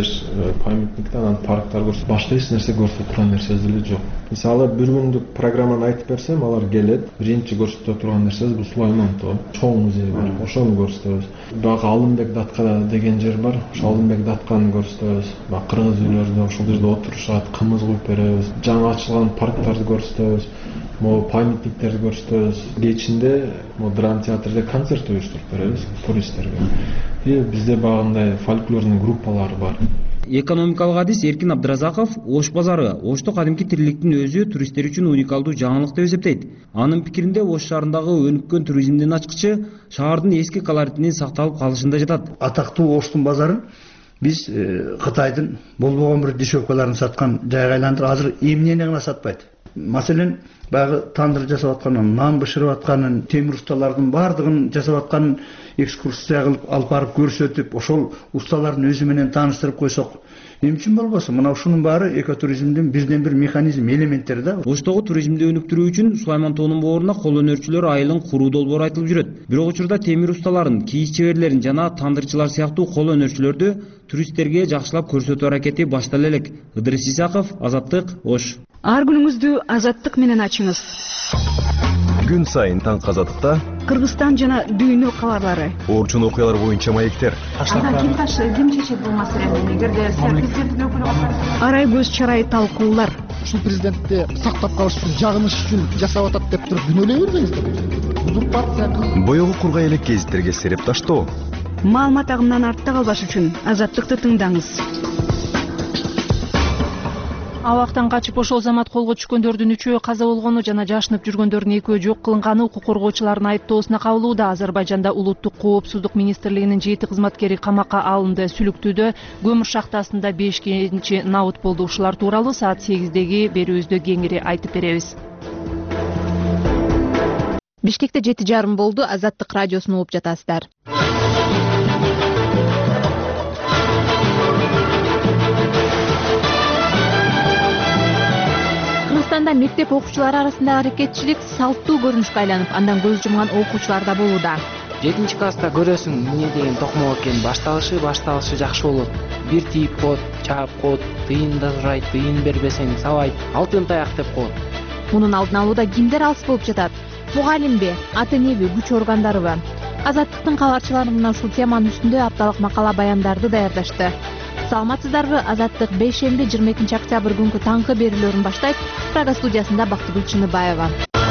S21: 4-5 памятниктен анан парктар көрсөтөт. Башка эч нерсе көрсөтө турган нерсебиз деле жок. Мисалы, бир күндүк программаны айтып берсем, алар келет. Биринчи көрсөтө турган нерсебиз бул Сулаймантоо. Чоң музей бар. Ошону көрсөтөбүз. Бак Алымбек датка деген жер бар. Ошо Алымбек датканы көрсөтөбүз. Бак кыргыз үйлөрдө ошол жерде отурушат, кымыз куюп беребиз. Жаңы ачылган парктарды көрсөтөбүз. Могу памятниктерди көрсөтөбүз. Кечинде драма театрда концерт уюштуруп беребиз туристтерге. Бизде багындай фольклорный группалар бар.
S17: Экономикалык адис Эркин Абдыразаков Ош базары, Ошто кадимки тириликтин өзү туристтер үчүн уникалдуу жаңылык деп эсептейт. Анын пикиринде Ош шаарындагы өнүккөн туризмдин ачкычы шаардын эски колоритинин сакталып калышында жатат.
S20: Атактуу Оштун базарын биз Кытайдын болбогон бир дешевкаларын саткан жайга айландырып, азыр эмнени гана сатпайт. Маселен, баягы тандыр жасап атканын, нан бышырып атканын, темир усталардын баардыгын жасап атканын экскурсия кылып алып барып көрсөтүп, ошол усталардын өзү менен тааныштырып койсок, эмне үчүн болбосун? Мына ушунун баары экотуризмдин бирден бир механизм, элементтери да.
S17: Оштогу туризмди өнүктүрүү үчүн Сулаймантоонун бооруна кол өнөрчүлөр айылын куруу долбоору айтылып жүрөт. Бирок учурда темир усталарын, кийиз чеберлерин жана тандырчылар сыяктуу кол өнөрчүлөрдү туристтерге жакшылап көрсөтүү аракети баштала элек. Ыдырыс Исаков, Азаттык, Ош.
S3: Ар күнүңүздү Азаттык менен ачыңыз.
S22: Күн сайын таң Азаттыкта
S3: Кыргызстан жана дүйнө кабарлары.
S22: Орчун окуялар боюнча маектер.
S3: Ким чечет бул маселени? Эгерде президенттин өкүлү катсак, арай көз чарай талкуулар.
S23: Ушул президентти сактап калыш үчүн, жагыныш үчүн жасап атат деп туруп дүнөлөй бербеңиздер. Бузуп партия.
S22: Боёгу кургай элек гезиттерге сереп таштоо.
S3: Маалымат агымынан артта калбаш үчүн Азаттыкты тыңдаңыз.
S1: Абактан качып ошол замат колго түшкөндөрдүн 3-өө каза болгону жана жашынып жүргөндөрдүн 2-өө жок кылынганы укук коргоочулардын айыптоосуна кабылууда. Азербайжанда улуттук коопсуздук министрлигинин 7 кызматкери камакка алынды. Сүлүктүүдө көмүр шахтасында 5 наут болду. Ушулар тууралуу саат 8-деги берүүбүздө кеңири айтып беребиз.
S10: Бишкекте 7:30 болду. Азаттык радиосун угуп жатасыздар. Кыргызстанда мектеп окуучулары арасындагы аракетчилик салттуу көрүнүшкө айланып, андан көз жумган окуучулар да болууда.
S2: 7-класста көрөсүң, эмне деген токмок экен, башталышы жакшы болот. Бир тийип коет, чаап коет, тыйында сурайт, тыйын бербесең сабайт, алтын таяк деп коет.
S10: Мунун алдын алууда кимдер алыс болуп жатат? Мугалимби, ата энеби, күч органдарыбы? Азаттыктын кабарчылары мына ушул теманын үстүндө апталык макала баяндарды даярдашты. Саламатсыздарбы? Азаттык бейшемби 22 октябрь күнкү таңкы берүүлөрүн баштайт. Прага студиясында Бактыгүл Чыныбаева.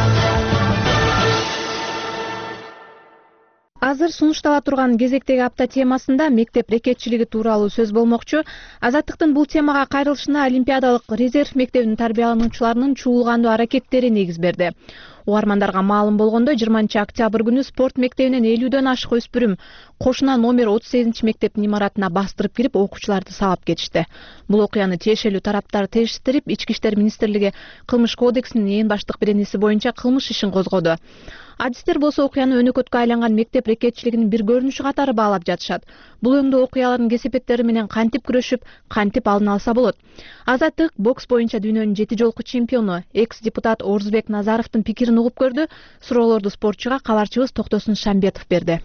S10: Азыр сунуштала турган кезектеги апта темасында мектеп рекетчилиги тууралуу сөз болмокчу. Азаттыктын бул темага кайрылышына Олимпиадалык резерв мектебинин тарбиялануучуларынын чуулгандуу аракеттери негиз берди. Угармандарга маалым болгондой, 20 октябрь күнү спорт мектебинен 50дөн ашык өспүрүм кошуна номер 38 мектептин имаратына бастырып кирип, окуучуларды сабап кетишти. Бул окуяны тиешелүү тараптар тештирип, Ички иштер министрлиги кылмыш кодексинин эң баштык беренеси боюнча кылмыш ишин козгоду. Адистер болсо окуяны өнөкөткө айланган мектеп рекетчилигинин бир көрүнүшү катары баалап жатышат. Бул өңдө окуялардын кесепеттери менен кантип күрөшүп, кантип алдын алса болот? Азаттык бокс боюнча дүйнөнүн 7 жолку чемпиону, экс-депутат Орузбек Назаровдун пикирин угуп көрдү. Суроолорду спортчуга кабарчыбыз Токтосун Шамбетов берди.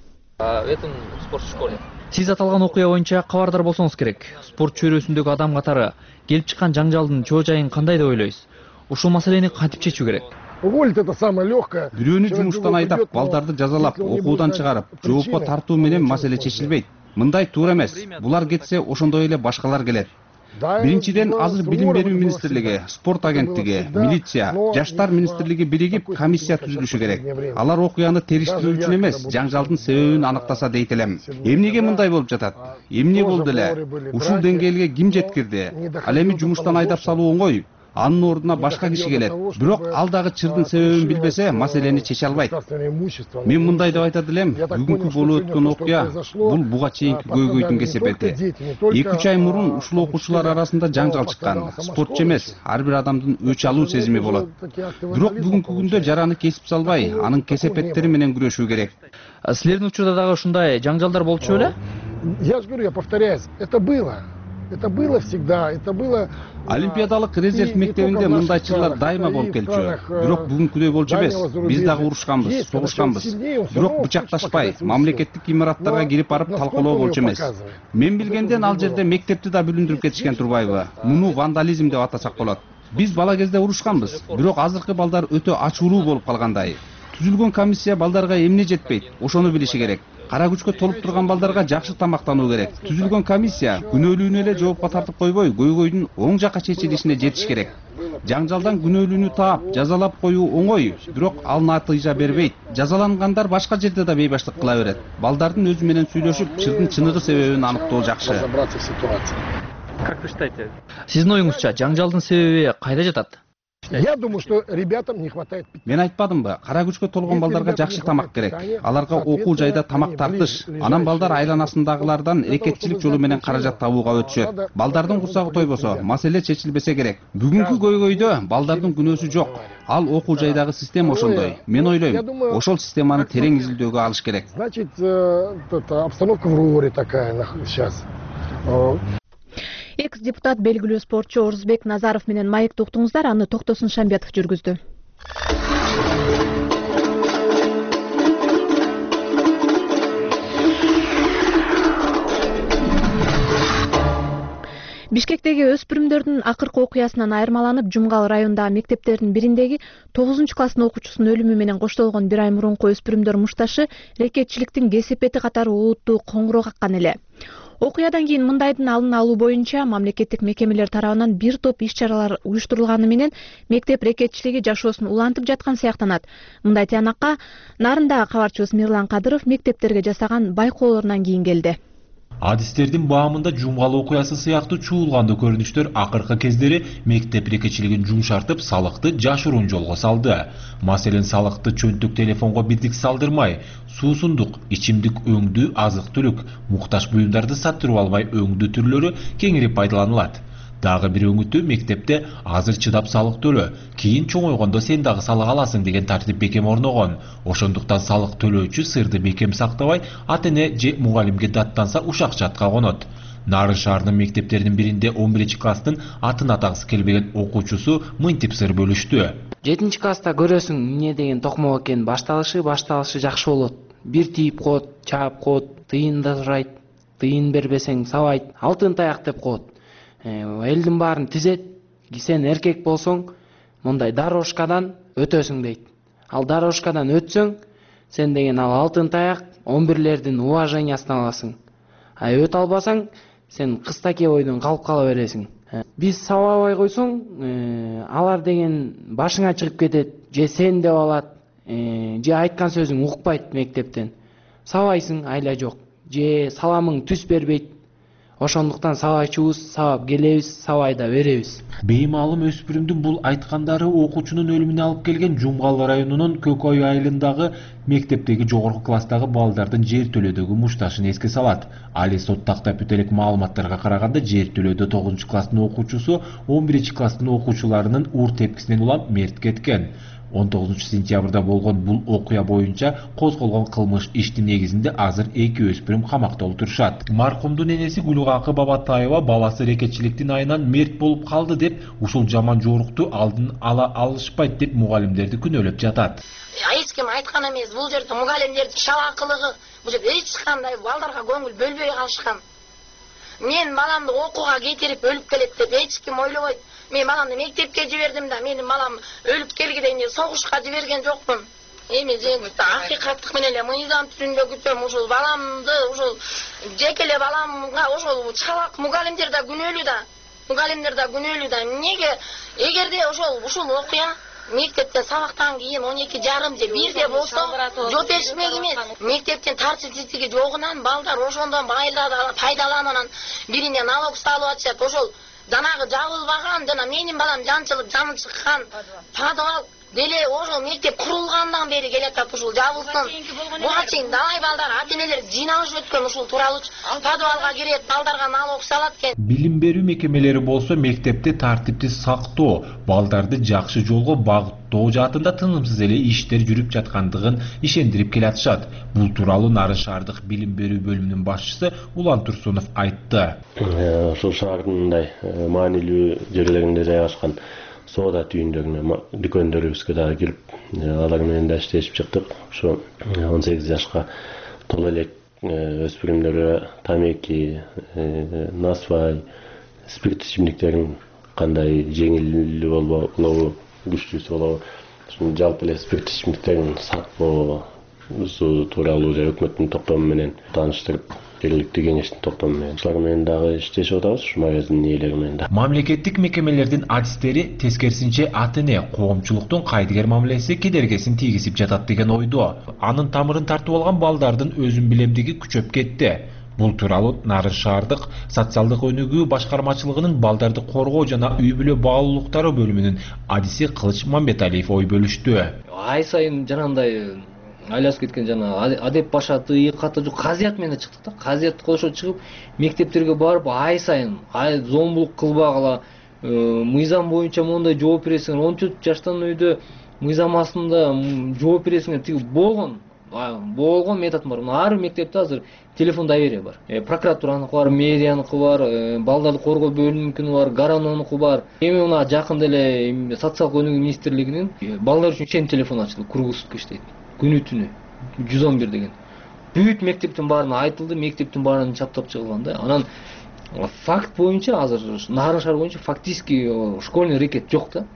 S11: Сиз аталган окуя боюнча кабардар болсоңуз керек. Спорт чөйрөсүндөгү адам катары келип чыккан жаңжалдын чоо жайын кандай деп ойлойсуз? Ушул маселени кантип чечүү керек?
S6: Бирөөнү жумуштан айдап, балдарды жазалап, окуудан чыгарып, жоопко тартуу менен маселе чечилбейт. Мындай туура эмес. Булар кетсе, ошондой эле башкалар келет. Биринчиден, азыр билим берүү министрлиги, спорт агенттиги, милиция, жаштар министрлиги биригип комиссия түзүлүшү керек. Алар окуяны териштирүү үчүн эмес, жаңжалдын себебин аныктаса дейт элем. Эмнеге мындай болуп жатат? Эмне болду эле? Ушул деңгээлге ким жеткирди? Ал эми жумуштан айдап салуу оңой. Анын ордуна башка киши келет. Бирок ал дагы чырдын себебин билбесе, маселени чече албайт. Мен мындай деп айтат элем, бүгүнкү болуп өткөн окуя бул буга чейинки көйгөйдүн кесепети. 2-3 ай мурун ушул окуучулар арасында жаңжал чыккан. Спортчу эмес, ар бир адамдын өч алуу сезими болот. Бирок бүгүнкү күндө жараны кесип салбай, анын кесепеттери менен күрөшүү керек.
S11: Силердин учурда дагы ушундай жаңжалдар болчу беле?
S23: Я же говорю, я повторяюсь, это было. Это было всегда, это было.
S6: Олимпиадалык резерв мектебинде мындай чырлар дайыма болуп келчү. Бирок бүгүнкүдөй болчу эмес. Биз дагы урушканбыз, согушканбыз. Бирок бычакташпай, мамлекеттик имараттарга кирип барып талкалоо болчу эмес. Мен билгенден ал жерде мектепти да бүлүндүрүп кетишкен турбайбы? Муну вандализм деп атасак болот. Биз бала кезде урушканбыз, бирок азыркы балдар өтө ачууруу болуп калгандай. Түзүлгөн комиссия балдарга эмне жетпейт, ошону билиши керек. Кара күчкө толуп турган балдарга жакшы тамактануу керек. Түзүлгөн комиссия күнөөлүүнү эле жоопко тартып койбой, көйгөйдүн оң жакка чечилишине жетиш керек. Жаңжалдан күнөөлүүнү таап, жазалап коюу оңой, бирок ал натыйжа бербейт. Жазалангандар башка жерде да бейбаштык кыла берет. Балдардын өзү менен сүйлөшүп, чырдын чыныгы себебин аныктоо жакшы.
S11: Как вы считаете? Сиздин оюңузча, жаңжалдын себеби кайда жатат?
S23: Я думаю, что ребятам не хватает.
S6: Мен айтпадымбы, кара күчкө толгон балдарга жакшы тамак керек. Аларга окуу жайда тамак тартыш. Анан балдар айланасындагылардан рекетчилик жолу менен каражат табууга өтүшөт. Балдардын курсагы тойбосо, маселе чечилбесе керек. Бүгүнкү көйгөйдө балдардын күнөөсү жок. Ал окуу жайдагы система ошондой. Мен ойлойм, ошол системаны терең изилдөөгө алыш керек.
S23: Значит, обстановка в РУОРе такая сейчас.
S10: Экс-депутат белгилүү спортчу Орузбек Назаров менен маекти уктуңуздар, аны Токтосун Шамбетов жүргүздү. Бишкектеги өспүрүмдөрдүн акыркы окуясынан айырмаланып, Жумгал районундагы мектептердин бириндеги 9-класстын окуучусунун өлүмү менен коштолгон бир ай мурунку өспүрүмдөр мушташы рекетчиликтин кесепети катары олуттуу коңгуроо каккан эле. Окуядан кийин мындайдын алдын алуу боюнча мамлекеттик мекемелер тарабынан бир топ иш-чаралар уюштурулганы менен мектеп рекетчилиги жашоосун улантып жаткан сыяктанат. Мындай тыянакка Нарындагы кабарчыбыз Мирлан Кадыров мектептерге жасаган байкоолорунан кийин келди.
S4: Адистердин баамында жумгал окуясы сыяктуу чуулгандуу көрүнүштөр акыркы кездери мектеп рекетчилигин жумшартып, салыкты жашыруун жолго салды. Маселен, салыкты чөнтүк телефонго бирдик салдырмай, суусундук, ичимдик өңдүү азык-түлүк, муктаж буюмдарды саттырып албай өңдүү түрлөрү кеңири пайдаланылат. Дагы бир өңүтү мектепте азыр чыдап салык төлөө, кийин чоңойгондо сен дагы салык аласың деген тартип бекем орногон. Ошондуктан салык төлөөчү сырды бекем сактабай, ата-эне же мугалимге даттанса ушак жатка конот. Нарын шаарынын мектептеринин биринде 11-класстын атын атагысы келбеген окуучусу мынтип сыр бөлүштү.
S2: 7-класста көрөсүң эмне деген токмок экен, башталышы жакшы болот. Бир тийип коет, чаап коет, тыйын да сурайт, тыйын бербесең сабайт, алтын таяк деп коет. Элдин баарын тизет, сен эркек болсоң, мындай дорожкадан өтөсүң дейт. Ал дорожкадан өтсөң, сен деген ал алтын таяк 11-лердин уважениясын аласың. Өтө албасаң, сен кыстаке бойдон калып кала бересиң. Биз сабабай койсоң, алар деген башыңа чыгып кетет, же сен деп алат, же айткан сөзүң укпайт мектептен. Сабайсың, айла жок, же саламың түс бербейт. Ошондуктан сабайчубуз, сабап келебиз, сабай да беребиз.
S4: Беймаалым өспүрүмдүн бул айткандары окуучунун өлүмүнө алып келген Жумгал районунун Көкөй айылындагы мектептеги жогорку класстагы балдардын жер төлөөдөгү мушташын эске салат. Али сот тактап өтөлүк маалыматтарга караганда, жер төлөөдө 9-класстын окуучусу 11-класстын окуучуларынын ур тепкисинен улам мерт кеткен. 19-сентябрда болгон бул окуя боюнча козголгон кылмыш иштин негизинде азыр 2 өспүрүм камакта отурушат. Маркумдун энеси Гүлгакы Бабатаева баласы рекетчиликтин айынан мерт болуп калды деп, ушул жаман жорукту алдын ала алышпайт деп мугалимдерди күнөөлөп жатат.
S7: Эч ким айткан эмес, бул жерде мугалимдердин шабакылыгы, бул жерде эч кандай балдарга көңүл бөлбөй калышкан. Мен баламды окууга кетирип өлүп келет деп эч ким ойлобойт. Мен баламды мектепке жибердим да, менин балам өлүп келгенден кийин согушка жиберген жокмун. Эми акыйкаттык менен эле мыйзам түрүндө күтөм, ушул баламды, ушул жекеле баламга ушул чалак мугалимдер да күнөөлүү да. Эмнеге эгерде ушул окуя мектептен сабактан кийин 12:30 же 1 болсо жоопкерчилик эмес. Мектептин тарчы-титиги жогунан балдар ошондон пайдаланып бирине налог салып атышат. Ошол жанагы жабылбаган, жана менин балам жанчылып жаны чыккан подвал деле ошол мектеп курулгандан бери келатат, ушул жабылсын. Буга чейин далай балдар ата-энелер жыйналыш өткөн, ушул тууралуу подвалга кирет, балдарга налог салат экен.
S4: Билим берүү мекемелери болсо мектепте тартипти сактоо, балдарды жакшы жолго багыттоо жаатында тынымсыз эле иштер жүрүп жаткандыгын ишендирип келатышат. Бул тууралуу Нарын шаардык билим берүү бөлүмүнүн башчысы Улан Турсунов айтты.
S8: Ушул шаардын мындай маанилүү жерлеринде жайгашкан соода түйүндөрүнө, дүкөндөрүбүзгө дагы кирип, алар менен да иштешип чыктык. Ошо 18 жашка толо элек өспүрүмдөргө тамеки, насвай, спирт ичимдиктерин кандай жеңил болобу, күчтүүсү болобу, ушул жалпы эле спирт ичимдиктерин сатпоо тууралуу өкмөттүн токтому менен тааныштырып, жергиликтүү кеңештин токтому менен ушулар менен дагы иштешип атабыз, ушу магазиндин ээлери менен да.
S4: Мамлекеттик мекемелердин адистери тескерисинче ата-эне коомчулуктун кайдыгер мамилеси кедергисин тийгизип жатат деген ойдо. Анын тамырын тартып алган балдардын өзүн билемдиги күчөп кетти. Бул тууралуу Нарын шаардык социалдык өнүгүү башкармачылыгынын балдарды коргоо жана үй бүлө баалуулуктары бөлүмүнүн адиси Кылыч Мамбеталиев ой бөлүштү.
S11: Ай сайын жанагындай айласып кеткен жана адеп башаты, ката жок казият менен чыктык да. Казиятты кошо чыгып мектептерге барып ай сайын зомбулук кылбагыла, мыйзам боюнча мондай жооп бересиңер, 14 жаштан өйдө мыйзам астында жооп бересиңер, тиги болгон метод бар. Ар мектепте азыр телефон доверия бар. Прокуратураныкы бар, мэрияныкы бар, балдарды коргоо бөлүмүнүкү бар, гаранонуку бар. Эми мына жакында эле социалдык өнүгүү министрлигинин балдар үчүн чен телефон ачылды, круглсутка иштейт. Күнү-түнү 111 деген. Бүт мектептин баарына айтылды, мектептин баарынан чаптап чыгылган да. Анан факт боюнча азыр Нарын шаар боюнча фактически школьный рекет жок да.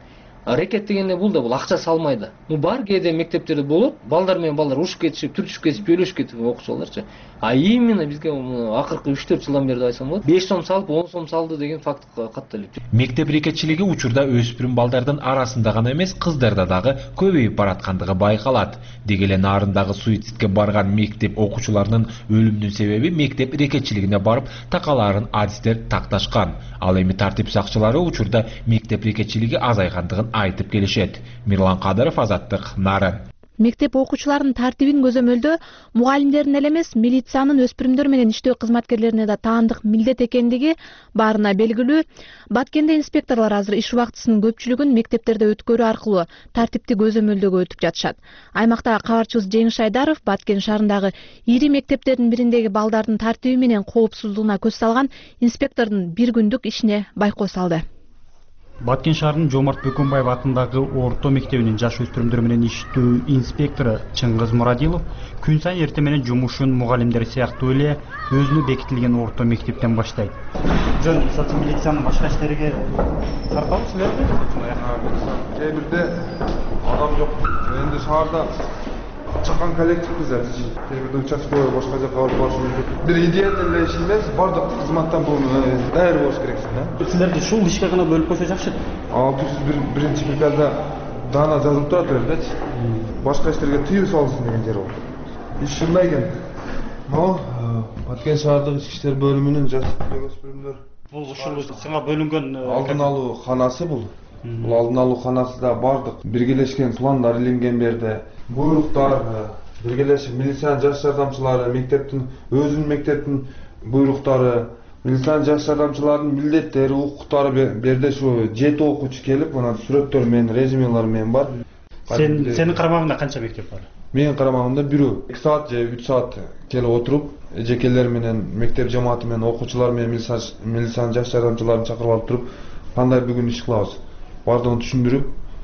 S11: рекет дегенде бул да бул акча салмай да. Бар кээде мектептерде болот, балдар менен балдар урушуп кетишип, түртүшүп кетип, өлүшүп кетип окуучуларчы. А именно бизге акыркы 3-4 жылдан бери айтсам болот, 5 сом салып 10 сом салды деген факт катталып.
S4: Мектеп рекетчилиги учурда өспүрүм балдардын арасында гана эмес, кыздарда дагы көбөйүп бараткандыгы байкалат. Деги эле Нарындагы суицидке барган мектеп окуучуларынын өлүмүнүн себеби мектеп рекетчилигине барып такалаарын адистер такташкан. Ал эми тартип сакчылары учурда мектеп рекетчилиги азайгандыгын айтып келишет. Мирлан Кадыров, Азаттык, Нарын.
S10: Мектеп окуучуларынын тартибин көзөмөлдөө мугалимдердин эле эмес, милициянын өспүрүмдөр менен иштөө кызматкерлерине да таандык милдет экендиги баарына белгилүү. Баткенде инспекторлор азыр иш убактысынын көпчүлүгүн мектептерде өткөрүү аркылуу тартипти көзөмөлдөөгө өтүп жатышат. Аймактагы кабарчыбыз Жеңиш Айдаров Баткен шаарындагы ири мектептердин бириндеги балдардын тартиби менен коопсуздугуна көз салган инспектордун бир күндүк ишине байкоо салды.
S9: Баткен шаарынын Жомарт Бөкөнбаев атындагы орто мектебинин жаш өспүрүмдөр менен иштөө инспектору Чыңгыз Мурадилов күн сайын эртең менен жумушун мугалимдер сыяктуу эле өзүнө бекитилген орто мектептен баштайт. Жөн социал милициянын башка иштериге тартабыз силерди?
S19: Кээ бирде адам жок. Энди шаарда чакан коллективбиз да. Кээ бирде участковый башка жака алып барышы мүмкүн. Бир идеяда эле иш эмес, бардык кызматтан бул даяр болуш керексиң да.
S9: Силерди ушул ишке гана бөлүп койсо жакшы.
S19: 601 приказда дана жазылып турат элдечи. Башка иштерге тыюу салынсын деген жер болду. Иш ушундай экен. Баткен шаардык ички иштер бөлүмүнүн жаш өспүрүмдөр
S9: бул ушул сага бөлүнгөн
S19: алдын алуу канасы бул. Бул алдын алуу канасында бардык биргелешкен пландар иленген берде. Буйруктар, биргелешип милициянын жаш жардамчылары, мектептин өзүнүн мектептин буйруктары, милициянын жаш жардамчыларынын милдеттери, укуктары берде ушу 7 окуучу келип, мына сүрөттөр менен, резюмелар менен бар.
S9: Сенин карамагыңда канча мектеп бар?
S19: Менин карамагымда бирөө 2 саат же 3 саат келип отуруп, эжекелер менен, мектеп жамааты менен, окуучулар менен, милициянын жаш жардамчыларын чакырып алып туруп, кандай бүгүн иш кылабыз, бардыгын түшүндүрүп,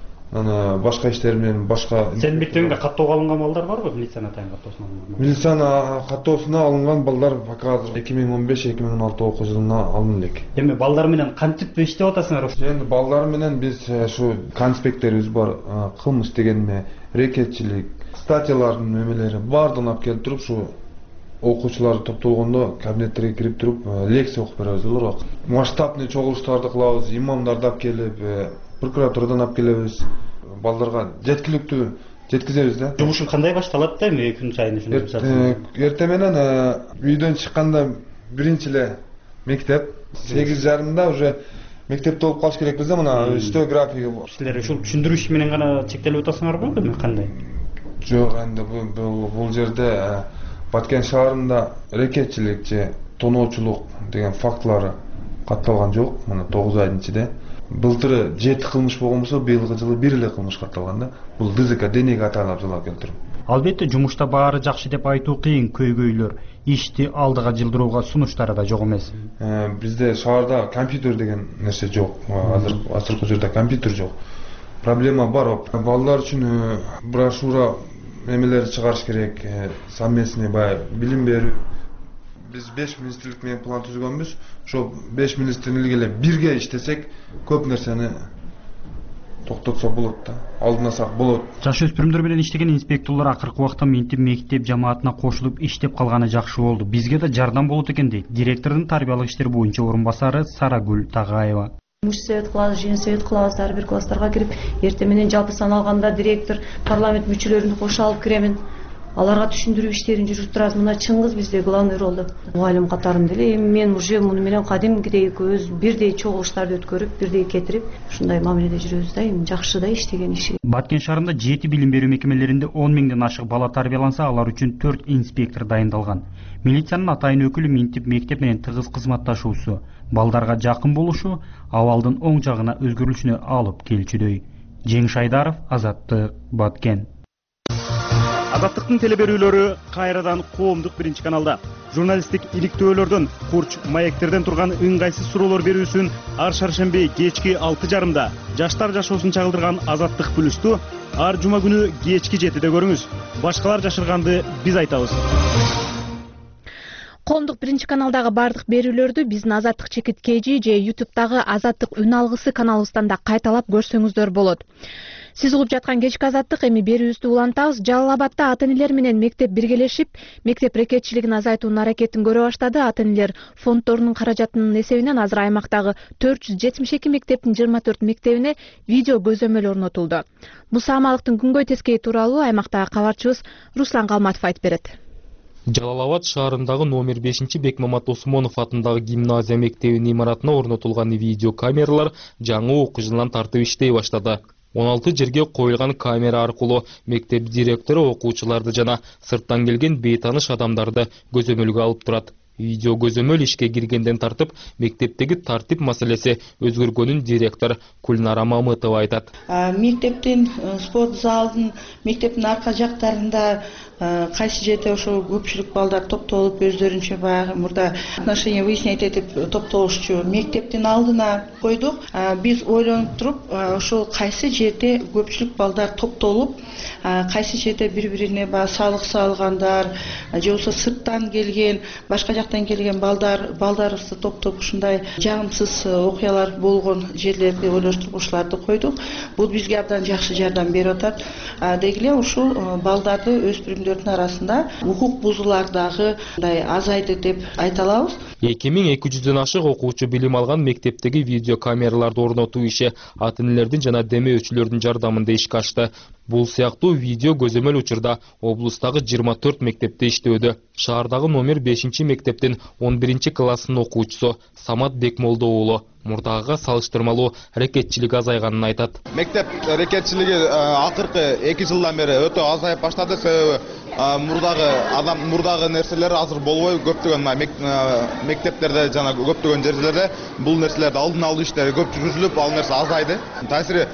S19: аны башка иштер менен башка.
S9: Сенин мектебиңде каттоого алынган балдар барбы? Милициянын атайын каттоосуна алынган?
S19: Милициянын каттоосуна алынган балдар пока 2015-2016 окуу жылына алынды элек.
S9: Эми балдар менен кантип иштеп атасыңар?
S19: Эми балдар менен биз ушу конспекттерибиз бар, кылмыш дегенме, рекетчилик, статьялардын эмелери баардыгын алып келип туруп, ушу окуучулар топтолгондо кабинеттерге кирип туруп лекция окуп беребиз улуурак. Масштабный чогулуштарды кылабыз, имамдарды алып келип, прокуратурадан алып келебиз, балдарга жеткиликтүү жеткизебиз да.
S9: Жумушуң кандай башталат да эми күн сайын ушундай?
S19: Эртең менен үйдөн чыкканда биринчи эле мектеп, 8:30 уже мектепте болуп калыш керекпиз да, мына иштөө графиги.
S9: Силер ушул түшүндүрүү иши менен гана чектелип атасыңарбы эми кандай?
S19: Жок, энди бул жерде Баткен шаарында рекетчилик же тоноочулук деген фактылары катталган жок. Мына 9 айдын ичинде былтыры 7 кылмыш болгон болсо, быйылкы жылы 1 эле кылмыш катталган да. Бул ДЗК денеге аталып жалап келтирип.
S9: Албетте жумушта баары жакшы деп айтуу кыйын, көйгөйлөр, ишти алдыга жылдырууга сунуштары да жок эмес.
S19: Бизде шаарда компьютер деген нерсе жок. Азыркы жерде компьютер жок. Проблема бар. Балдар үчүн брошюра эмелерди чыгарыш керек, совместный билим берүү. Биз 5 министрлик менен план түзгөнбүз. Ошо 5 министрлик эле бирге иштесек, көп нерсени токтотсо болот да, алдынасак болот.
S9: Жаш өспүрүмдөр менен иштеген инспекторлор акыркы убакта минтип мектеп жамаатына кошулуп иштеп калганы жакшы болду. Бизге да жардам болот экен дейт директордун тарбиялык иштер боюнча орун басары Сарагүл Тагаева.
S12: Совет кылабыз, жыйын совет кылабыз, ар бир класстарга кирип, эртең менен жалпы сан алганда директор, парламент мүчөлөрүн кошо алып киремин. Аларга түшүндүрүү иштерин жүрүп турабыз. Мына Чыңгыз бизде главный ролду. Мугалим катарында эле мен уже муну менен кадимкидей көз бирдей чогулуштарды өткөрүп, бирдей кетирип, ушундай мамиледе жүрөбүз да, эми жакшы да иштеген иши.
S9: Баткен шаарында 7 билим берүү мекемелеринде 10 миңден ашык бала тарбияланса, алар үчүн 4 инспектор дайындалган. Милициянын атайын өкүлү минтип мектеп менен тыгыз кызматташуусу, балдарга жакын болушу абалдын оң жагына өзгөрүлүшүнө алып келчүдөй. Жеңиш Айдаров, Азаттык, Баткен. Азаттыктын телеберүүлөрү кайрадан коомдук биринчи каналда. Журналисттик иликтөөлөрдөн, курч маектерден турган ыңгайсыз суроолор берүүсүн ар шаршемби кечки 6:30 жаштар жашоосун чагылдырган Азаттык плюсту ар жума күнү кечки 7-де көрүңүз. Башкалар жашырганды биз айтабыз.
S10: Коомдук биринчи каналдагы бардык берүүлөрдү биздин Азаттык чекит KG же YouTube'дагы Азаттык үн алгысы каналыбыздан да кайталап көрсөңүздөр болот. Сиз угуп жаткан кечки Азаттык эми берүүбүздү улантабыз. Жалал Абадда ата-энелер менен мектеп биргелешип, мектеп рекетчилигин азайтуунун аракетин көрө баштады. Ата-энелер фонддорунун каражатынын эсебинен азыр аймактагы 472 мектептин 24 мектебине видео көзөмөл орнотулду. Бул саамалыктын күнгөй тескейи тууралуу аймактагы кабарчыбыз Руслан Калматов айтып берет.
S5: Жалал Абад шаарындагы номер 5 Бекмамат Осмонов атындагы гимназия мектебинин имаратына орнотулган видео камералар жаңы окуу жылынан тартып иштей баштады. 16 жерге коюлган камера аркылуу мектеп директору окуучуларды жана сырттан келген бейтаныш адамдарды көзөмөлгө алып турат. Видео көзөмөл ишке киргенден тартып мектептеги тартип маселеси өзгөргөнүн директор Кульнара Мамытова айтат.
S13: Мектептин спорт залдын, мектептин арка жактарында кайсы жерде ошо көпчүлүк балдар топтолуп өздөрүнчө баягы мурда отношение выяснять этип топтолушчу мектептин алдына койдук. Биз ойлонуп туруп, ошол кайсы жерде көпчүлүк балдар топтолуп, кайсы жерде бири-бирине салыксы алгандар, же болбосо сырттан келген, башка жактан келген балдарыбызды топтоп ушундай жагымсыз окуялар болгон жерлерди ойлоштуруп ошолорду койдук. Бул бизге абдан жакшы жардам берип атат. Деги эле ушул балдарды өспүрүмдөрдүн арасында укук бузуулар дагы азайды деп айта алабыз.
S5: 2200дөн ашык окуучу билим алган мектептеги видео камераларды орнотуу иши ата-энелердин жана демөөчүлөрдүн жардамында ишке ашты. Бул сыяктуу видео көзөмөл учурда облустагы 24 мектепте иштөөдө. Шаардагы номер 5 мектептин 11 класснын окуучусу Самат Бекмолдо уулу мурдагыга салыштырмалуу рекетчилик азайганын айтат.
S14: Мектеп рекетчилиги акыркы 2 жылдан бери өтө азайып баштады. Себеби мурдагы нерселер азыр болбой, көптөгөн мектептерде жана көптөгөн жерлерде бул нерселерди алдын алуу иштери көп жүргүзүлүп, ал нерсе азайды. Таасири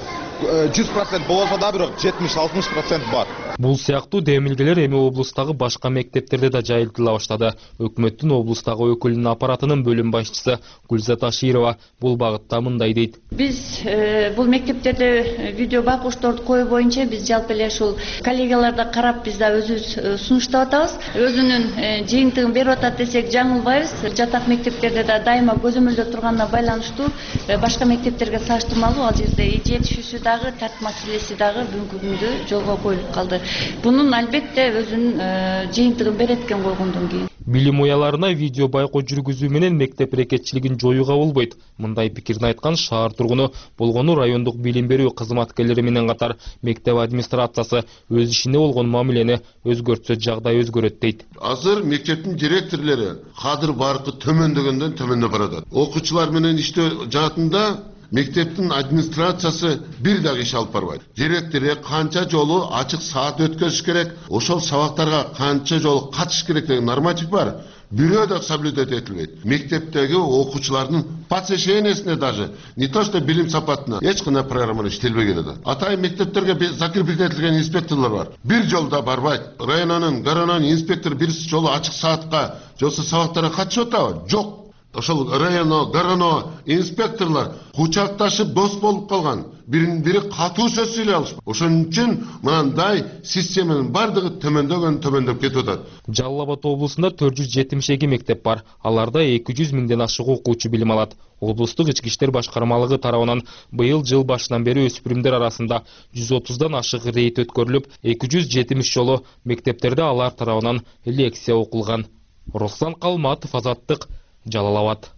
S14: 100% болбосо да бирок 70-60% бар.
S5: Бул сыяктуу демилгелер эми облустагы башка мектептерде да жайылтыла баштады. Өкмөттүн облустагы өкүлүнүн аппаратынын бөлүм башчысы Гүлзат Аширова бул багытта мындай дейт.
S12: Биз бул мектептерде видео байкошторду коюу боюнча биз жалпы эле ушул коллегаларда карап биз да өзүбүз сунуштап атабыз. Өзүнүн жыйынтыгын берип атат десек жаңылбайбыз. Жатак мектептерде да дайыма көзөмөлдө турганына байланыштуу башка мектептерге салыштырмалуу ал жерде жетишүүсү дагы тартип маселеси дагы бүгүнкү күндө жолго коюлуп калды. Бунун албетте өзүнүн жыйынтыгын берет экен койгондон кийин.
S5: Билим уяларына видео байкоо жүргүзүү менен мектеп рекетчилигин жоюуга болбойт. Мындай пикирин айткан шаар тургуну болгону райондук билим берүү кызматкерлери менен катар мектеп администрациясы өз ишине болгон мамилени өзгөртсө жагдай өзгөрөт дейт.
S24: Азыр мектептин директорлору кадыр баркы төмөндөгөндөн төмөндөп баратат. Окуучулар менен иштөө жаатында мектептин администрациясы бир дагы иш алып барбайт. Директору канча жолу ачык саат өткөзүш керек, ошол сабактарга канча жолу катышыш керек деген норматив бар. Бирөө да соблюдать этилбейт. Мектептеги окуучулардын посещениесине даже не то что билим сапатына эч кандай программа иштелбей келет. Атайын мектептерге закреплен этилген инспекторлор бар. Бир жолу да барбайт. Районунун, гаронунун инспектор бир жолу ачык саатка жолсо сабактарга катышып атабы? Жок. Ошол районо, гароно инспекторлор кучакташып дос болуп калган. Бири катуу сөз сүйлөй алышпайт. Ошон үчүн мындай системанын бардыгы төмөндөп кетип атат.
S5: Жалал Абад облусунда 472 мектеп бар. Аларда 200 миңден ашык окуучу билим алат. Облустук ички иштер башкармалыгы тарабынан быйыл жыл башынан бери өспүрүмдөр арасында 130дан ашык рейд өткөрүлүп, 270 жолу мектептерде алар тарабынан лекция окулган. Руслан Калматов, Азаттык, Жалал Абад.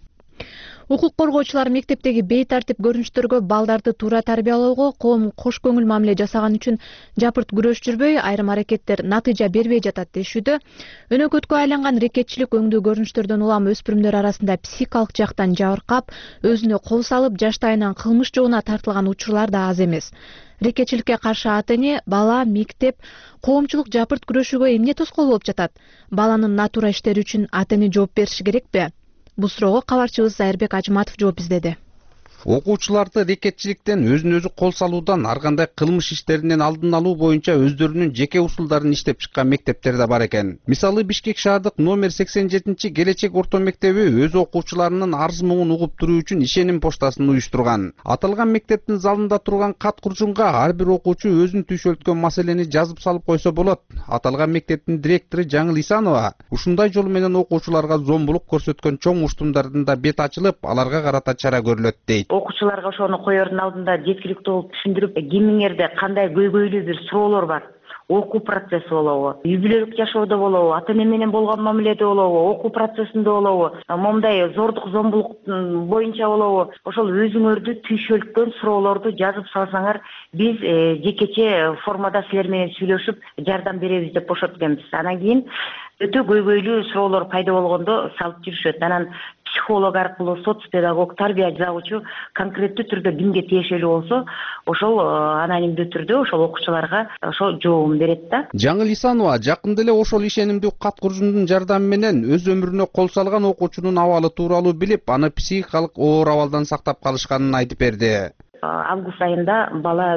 S10: Укук коргоочулар мектептеги бейтартип көрүнүштөргө балдарды туура тарбиялоого коом кош көңүл мамиле жасаган үчүн жапырт күрөш жүрбөй, айрым аракеттер натыйжа бербей жатат дешүүдө. Өнөкөткө айланган рекетчилик өңдүү көрүнүштөрдөн улам өспүрүмдөр арасында психикалык жактан жабыркап, өзүнө кол салып, жаштайынан кылмыш жолуна тартылган учурлар да аз эмес. Рекетчиликке каршы ата-эне, бала, мектеп, коомчулук жапырт күрөшүүгө эмне тоскоол болуп жатат? Баланын натура иштери үчүн ата-эне жооп бериши керекпи? Бул суроого кабарчыбыз Зайырбек Ажматов жооп издеди.
S6: Окуучуларды рекетчиликтен өзүн өзү кол салуудан ар кандай кылмыш иштеринен алдын алуу боюнча өздөрүнүн жеке усулдарын иштеп чыккан мектептер да бар экен. Мисалы Бишкек шаардык номер 87 Келечек орто мектеби өз окуучуларынын арыз муңун угуп туруу үчүн ишеним поштасын уюштурган. Аталган мектептин залында турган кат куржунга ар бир окуучу өзүн түйшөлткөн маселени жазып салып койсо болот. Аталган мектептин директору Жаңыл Исанова ушундай жол менен окуучуларга зомбулук көрсөткөн чоң уштумдардын да бет ачылып, аларга карата чара көрүлөт дейт.
S15: Окуучуларга ошону коердун алдында жеткиликтүү болуп түшүндүрүп, кимиңерде кандай көйгөйлүү бир суроолор бар. Окуу процесси болобу, үй-бүлөлүк жашоодо болобу, ата-эне менен болгон мамиледе болобу, окуу процессинде болобу, момундай зордук зомбулук боюнча болобу, ошол өзүңөрдү түйшөлткөн суроолорду жазып салсаңар, биз жекече формада силер менен сүйлөшүп жардам беребиз деп бошоткенбиз. Анан кийин өтө көйгөйлүү суроолор пайда болгондо салып жүрүшөт. Анан психолог аркылуу, соц педагог, тарбия жазуучу конкреттүү түрдө кимге тиешелүү болсо, ошол анонимдүү түрдө ошол окуучуларга ошо жообун берет да.
S6: Жаңыл Исанова жакында эле ошол ишенимдүү кат куржундун жардамы менен өз өмүрүнө кол салган окуучунун абалы тууралуу билип, аны психикалык оор абалдан сактап калышканын айтып берди.
S15: Август айында бала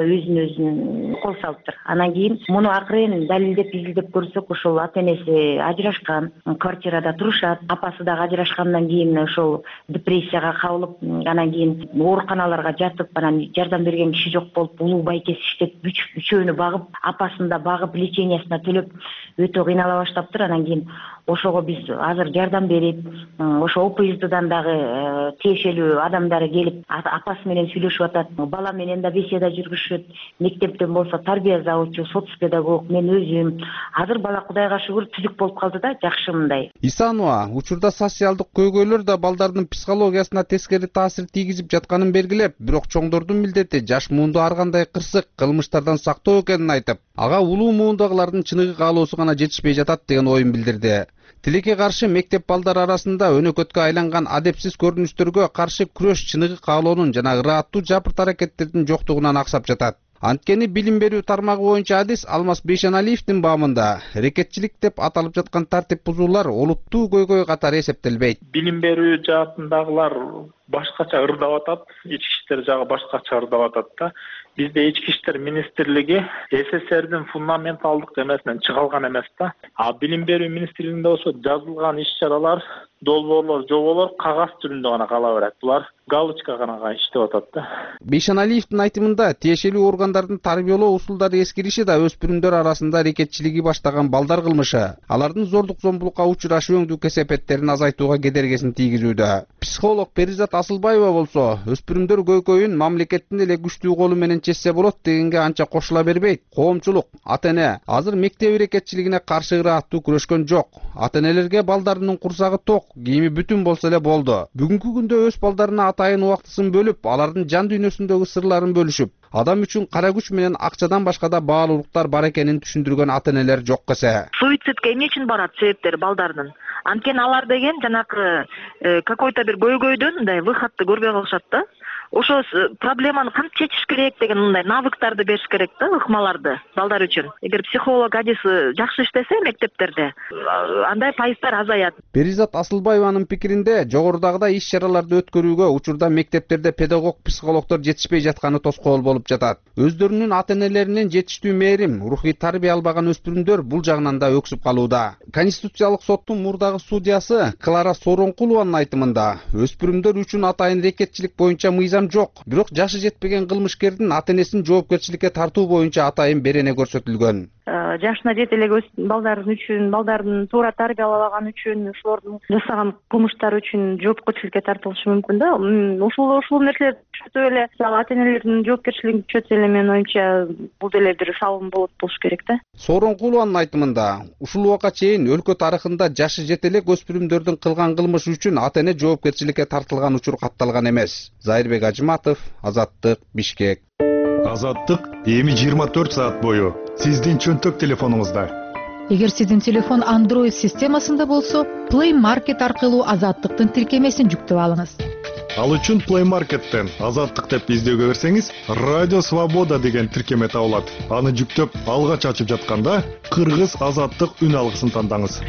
S15: өзүн кол салыптыр. Анан кийин муну акырын далилдеп изилдеп көрсөк, ошол ата-энеси ажырашкан, квартирада турушат, апасы дагы ажырашкандан кийин ошол депрессияга кабылып, анан кийин ооруканаларга жатып, анан жардам берген киши жок болуп, улуу байкеси иштеп, үчөөнү багып, апасын да багып, лечениясына төлөп өтө кыйнала баштаптыр. Анан кийин ошого биз азыр жардам берип, ошо ОПСДдан дагы тиешелүү адамдары келип, апасы менен сүйлөшүп атат. Бала менен да беседа жүргүзүшөт. Мектептен болсо тарбия завучу, соц педагог, мен өзүм. Азыр бала Кудайга шүгүр түзүк болуп калды да, жакшы мындай.
S6: Исанова учурда социалдык көйгөйлөр да балдардын психологиясына тескери таасир тийгизип жатканын белгилеп, бирок чоңдордун милдети жаш муунду ар кандай кырсык кылмыштардан сактоо экенин айтып, ага улуу муундагылардын чыныгы каалоосу гана жетишпей жатат деген оюн билдирди. Тилекке каршы мектеп балдары арасында өнөкөткө айланган адепсиз көрүнүштөргө каршы күрөш чыныгы каалоонун жана ырааттуу жапырт аракеттердин жоктугунан аксап жатат. Анткени билим берүү тармагы боюнча адис Алмаз Бейшеналиевдин баамында рекетчилик деп аталып жаткан тартип бузуулар олуттуу көйгөй катары эсептелбейт.
S16: Билим берүү жаатындагылар башкача ырдап атат, ички иштер жагы башкача ырдап атат да. Бизде ички иштер министрлиги СССРдин фундаменталдык эмесинен чыга алган эмес да. А билим берүү министрлигинде болсо жазылган иш-чаралар, долбоорлор, жоболор кагаз түрүндө гана кала берет. Булар галочка гана иштеп атат да.
S6: Бейшеналиевдин айтымында тиешелүү органдардын тарбиялоо усулдары эскириши да өспүрүмдөр арасында рекетчилиги баштаган балдар кылмышы. Алардын зордук зомбулукка учурашы өңдүү кесепеттерин азайтууга кедергесин тийгизүүдө. Психолог Перизат Асылбаева болсо, өспүрүмдөр көйгөйүн мамлекеттин эле күчтүү колу менен чечсе болот дегенге анча кошула бербейт. Коомчулук, ата-эне азыр мектеп рекетчилигине каршы ырааттуу күрөшкөн жок. Ата-энелерге балдарынын курсагы ток, кийими бүтүн болсо эле болду. Бүгүнкү күндө өз балдарына атайын убактысын бөлүп, алардын жан дүйнөсүндөгү сырларын бөлүшүп, адам үчүн кара күч менен акчадан башка да баалуулуктар бар экенин түшүндүргөн ата-энелер жок эсе.
S18: Суицидке эмне үчүн барат себептери балдардын? Анткени алар деген жанакы какой-то бир көйгөйдөн мындай выходду көрбөй калышат да. Ошо проблеманы кантип чечиш керек деген мындай навыктарды бериш керек да, ыкмаларды балдар үчүн. Эгер психолог адиси жакшы иштесе мектептерде, андай пайыздар азаят.
S6: Перизат Асылбаеванын пикиринде, жогорудагыдай иш-чараларды өткөрүүгө учурда мектептерде педагог, психологдор жетишпей жатканы тоскоол болуп жатат. Өздөрүнүн ата-энелеринен жетиштүү мээрим, рухий тарбия албаган өспүрүмдөр бул жагынан да өксүп калууда. Конституциялык соттун мурдагы судьясы Клара Соронкулованын айтымында, өспүрүмдөр үчүн атайын рекетчилик боюнча мыйзам жок, бирок жашы жетпеген кылмышкердин ата-энесин жоопкерчиликке тартуу боюнча атайын берене көрсөтүлгөн.
S21: Жашына жете элек балдардын үчүн, балдардын туура тарбиялабаган үчүн, ошолордун жасаган кылмыштары үчүн жоопкерчиликке тартылышы мүмкүн да. Ушул нерселер күчөтүп эле, ата-энелердин жоопкерчилигин күчөтсө эле, мен оюмча бул деле бир салым болуш керек да.
S6: Соронкулованын айтымында, ушул убакка чейин өлкө тарыхында жашы жете элек өспүрүмдөрдүн кылган кылмышы үчүн ата-эне жоопкерчиликке тартылган учур катталган эмес. Зайырбек Ажыматов, Азаттык, Бишкек.
S25: Азаттык эми 24 саат бою сиздин чөнтөк телефонуңузда.
S10: Эгер сиздин телефон Android системасында болсо, Play Market аркылуу Азаттыктын тиркемесин жүктөп алыңыз.
S25: Ал үчүн Play Market'тен Азаттык деп издөөгө берсеңиз, Радио Свобода деген тиркеме табылат. Аны жүктөп, алгач ачып жатканда, Кыргыз Азаттык үн алгысын тандаңыз.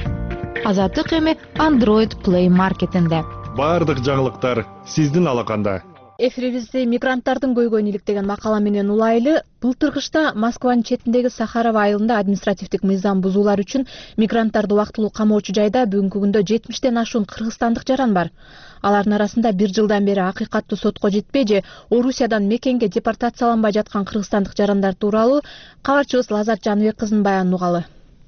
S10: Азаттык эми Android Play Market'инде.
S25: Бардык жаңылыктар сиздин алаканда.
S10: Эфирибизди мигранттардын көйгөйүн иликтеген макала менен улайлы. Былтыр кышта Москванын четиндеги Сахарова айылында административдик мыйзам бузуулар үчүн мигранттарды убактылуу камоочу жайда бүгүнкү күндө 70тен ашуун кыргызстандык жаран бар. Алардын арасында 1 жылдан бери акыйкаттуу сотко жетпей же Орусиядан мекенге депортацияланбай жаткан кыргызстандык жарандар тууралуу кабарчыбыз Лазат Жаныбек кызынын баянын угалы.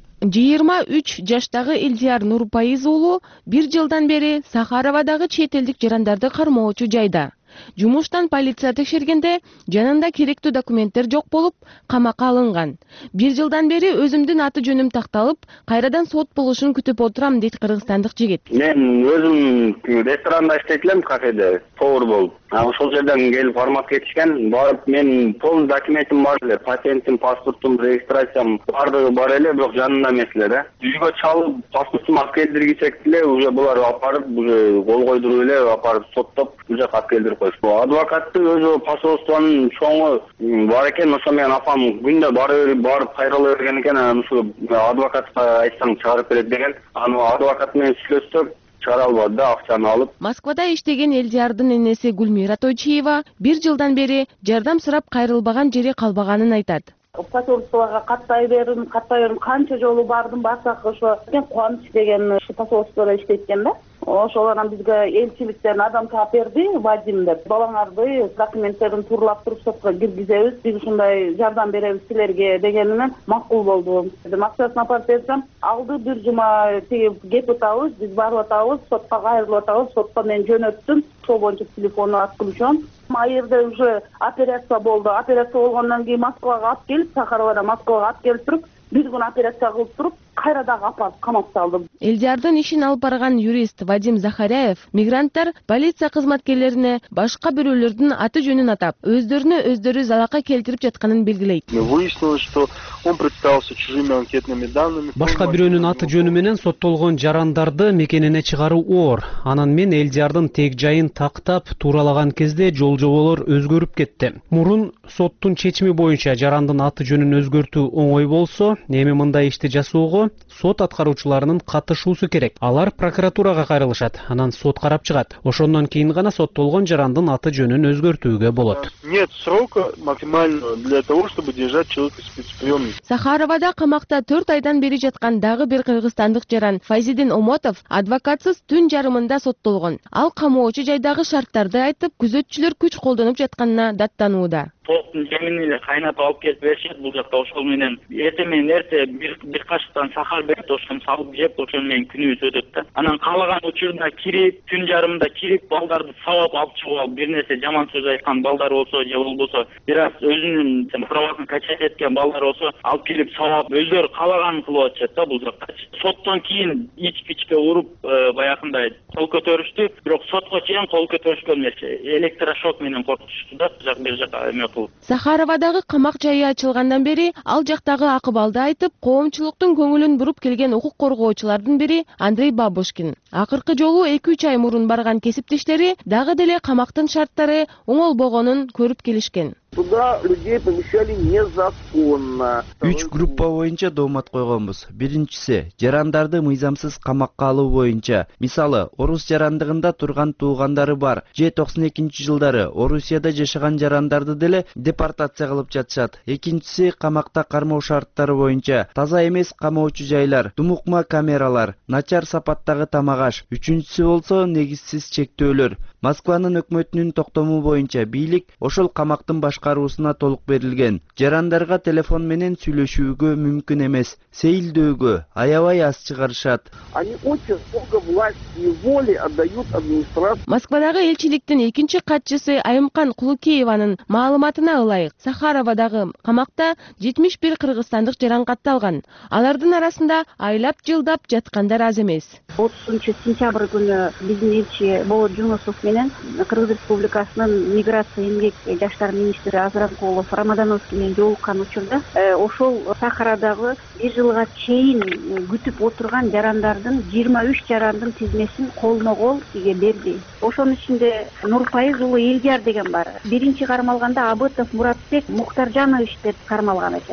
S10: 23 жаштагы Элдияр Нурпайыз уулу 1 жылдан бери Сахаровадагы чет элдик жарандарды кармоочу жайда. Жумуштан полиция текшергенде жанында керектүү документтер жок болуп, камакка алынган. 1 жылдан бери өзүмдүн аты жөнүм такталып, кайрадан сот болушун күтүп отурам дейт кыргызстандык жигит.
S1: Мен өзүм ресторанда иштейт элем, кафеде, повар болуп. Ошол жерден келип формат кетишкен. Барып мен полный документим бар эле, патентим, паспортум, регистрациям бардыгы бар эле, бирок жанында эмес эле. Үйгө чалып, паспортум алып келдиргичек эле, уже булар апарып, уже кол койдуруп эле, апарып соттоп, уже кап келдирип койду. Адвокатты өзү посольствонун чоңу бар экен, ошо менен апам күндө барып кайрыла берген экен, ошо адвокатка айтсаң чыгарып берет деген. Аны адвокат менен сүйлөштүк, чыгара албады да, акчаны алып.
S3: Москвада иштеген Элдиярдын энеси Гүлмира Тойчиева 1 жылдан бери жардам сурап кайрылбаган жери калбаганын айтат.
S17: Посольствого каттай бердим, канча жолу бардым, барсак ошо Кубаныч деген посольстводо иштейт экен да. Ошолордан бизге элчиликтен адам таап берди, Вадим деп. Балаңарды документтерин турлап туруп сотко киргизебиз, биз ушундай жардам беребиз силерге дегенинен макул болду. Акчасын апарып берсем, алды 1 жума кетип атабыз, биз барып атабыз, сотко кайрылып атабыз, сотко мен жөнөттүм. Ошол боюнча телефону отключен. Айырда уже операция болду. Операция болгондон кийин Москвага алып келип, Сахаровада Москвага алып келип туруп, 1 күн операция кылып туруп, кайрадагы апарып камап салды.
S3: Элдиярдын ишин алып барган юрист Вадим Захаряев мигранттар полиция кызматкерлерине башка бирөөлөрдүн аты жөнүн атап, өздөрү залакка келтирип жатканын белгилейт.
S20: Выяснилось, что он представился чужими анкетными данными.
S22: Башка бирөөнүн аты жөнү менен соттолгон жарандарды мекенине чыгаруу оор. Анан мен Элдиярдын тег жайын тактап туралаган кезде жол жоболор өзгөрүп кетти. Мурун соттун чечими боюнча жарандын аты жөнүн өзгөртүү оңой болсо, эми мындай ишти жасоого сот аткаруучуларынын катышуусу керек. Алар прокуратурага кайрылышат, анан сот карап чыгат. Ошондон кийин гана соттолгон жарандын аты жөнүн өзгөртүүгө болот.
S20: Нет срока максимального для того, чтобы держать человека в спецприемнике.
S3: Сахаровада камакта 4 айдан бери жаткан дагы бир кыргызстандык жаран Файзидин Омотов адвокатсыз түн жарымында соттолгон. Ал камоочу жайдагы шарттарды айтып, күзөтчүлөр күч колдонуп жатканына даттанууда.
S26: Топтун жемини эле кайнатып алып келип беришет бул жакта, ошол менен эрте бир кашыктан сахар берип, ошону салып жеп, ошол менен күнүбүз өтөт да. Анан каалаган учурда кирип, түн жарымда кирип, балдарды сабап алып чыгып, бир нерсе жаман сөз айткан балдар болсо же болбосо, бир аз өзүнүн правасын качать эткен балдар болсо, алып келип сабап, өздөрү каалаганын кылып атышат да бул жакта. Соттон кийин ичке уруп, баягындай кол көтөрүштү, бирок сотко чейин кол көтөрүшкөн эмес, электрошок менен коркутушту да, бир жака эме кылып.
S3: Сахаровадагы камак жайы ачылгандан бери ал жактагы акыбалды айтып, коомчулуктун көңүлүн буруп келген укук коргоочулардын бири Андрей Бабушкин. Акыркы жолу 2-3 ай мурун барган кесиптештери дагы деле камактын шарттары оңолбогонун көрүп келишкен.
S27: Туда людей помещали незаконно.
S28: 3 группа боюнча доомат койгонбуз. Биринчиси жарандарды мыйзамсыз камакка алуу боюнча. Мисалы, орус жарандыгында турган туугандары бар. Же 92-жылдары Орусияда жашаган жарандарды деле депортация кылып жатышат. Экинчиси камакта кармоо шарттары боюнча. Таза эмес камоочу жайлар, думукма камералар, начар сапаттагы тамак-аш. Үчүнчүсү болсо негизсиз чектөөлөр. Москванын өкмөтүнүн токтому боюнча бийлик ошол камактын башкаруусуна толук берилген. Жарандарга телефон менен сүйлөшүүгө мүмкүн эмес. Сейилдөөгө аябай аз чыгарышат.
S27: Они очень много власти и воли отдают администрации.
S3: Москвадагы элчиликтин экинчи катчысы Айымкан Кулукееванын маалыматына ылайык, Сахаровадагы камакта 71 кыргызстандык жаран катталган. Алардын арасында айлап жылдап жаткандар аз эмес.
S21: 30 сентябрь күнү биздин элчи Болот Жунусов менен Кыргыз Республикасынын миграция эмгек жаштар министри Азыракулов Рамадановский менен жолуккан учурда ошол Сахарадагы 1 жылга чейин күтүп отурган жарандардын 23 жарандын тизмесин колмо-кол сизге берди. Ошонун ичинде Нурпайыз уулу Элдияр деген бар. Биринчи кармалганда Абытов Муратбек Муктаржанович деп кармалган экен.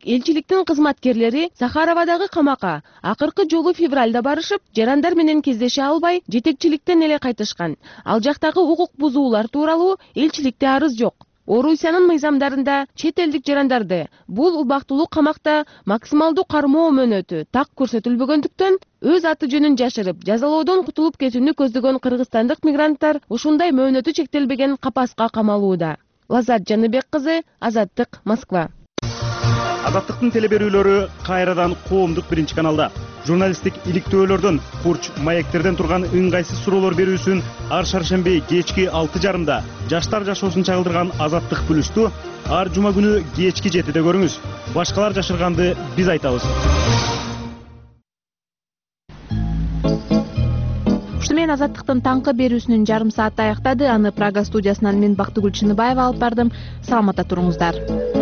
S3: элчиликтин кызматкерлери Сахаровадагы камакка акыркы жолу февралда барышып, жарандар менен кездеше албай, жетекчиликтен эле кайтышкан. Ал жактагы укук бузуулар тууралуу элчиликте арыз жок. Орусиянын мыйзамдарында чет элдик жарандарды бул убактылуу камакта максималдуу кармоо мөөнөтү так көрсөтүлбөгөндүктөн өз аты жөнүн жашырып, жазалоодон кутулуп кетүүнү көздөгөн кыргызстандык мигранттар ушундай мөөнөтү чектелбеген капаска камалууда. Лазат Жаныбек кызы, Азаттык, Москва.
S2: Азаттыктын телеберүүлөрү кайрадан коомдук биринчи каналда. Журналисттик иликтөөлөрдөн, курч маектерден турган ыңгайсыз суроолор берүүсүн ар шаршемби кечки 6:30 жаштар жашоосун чагылдырган Азаттык Плюсту ар жума күнү кечки 7-де көрүңүз. Башкалар жашырганды биз айтабыз.
S10: Ушуну менен Азаттыктын таңкы берүүсүнүн жарым сааты аяктады. Аны Прага студиясынан мен Бактыгүл Чыныбаева алып бардым. Саламатта туруңуздар.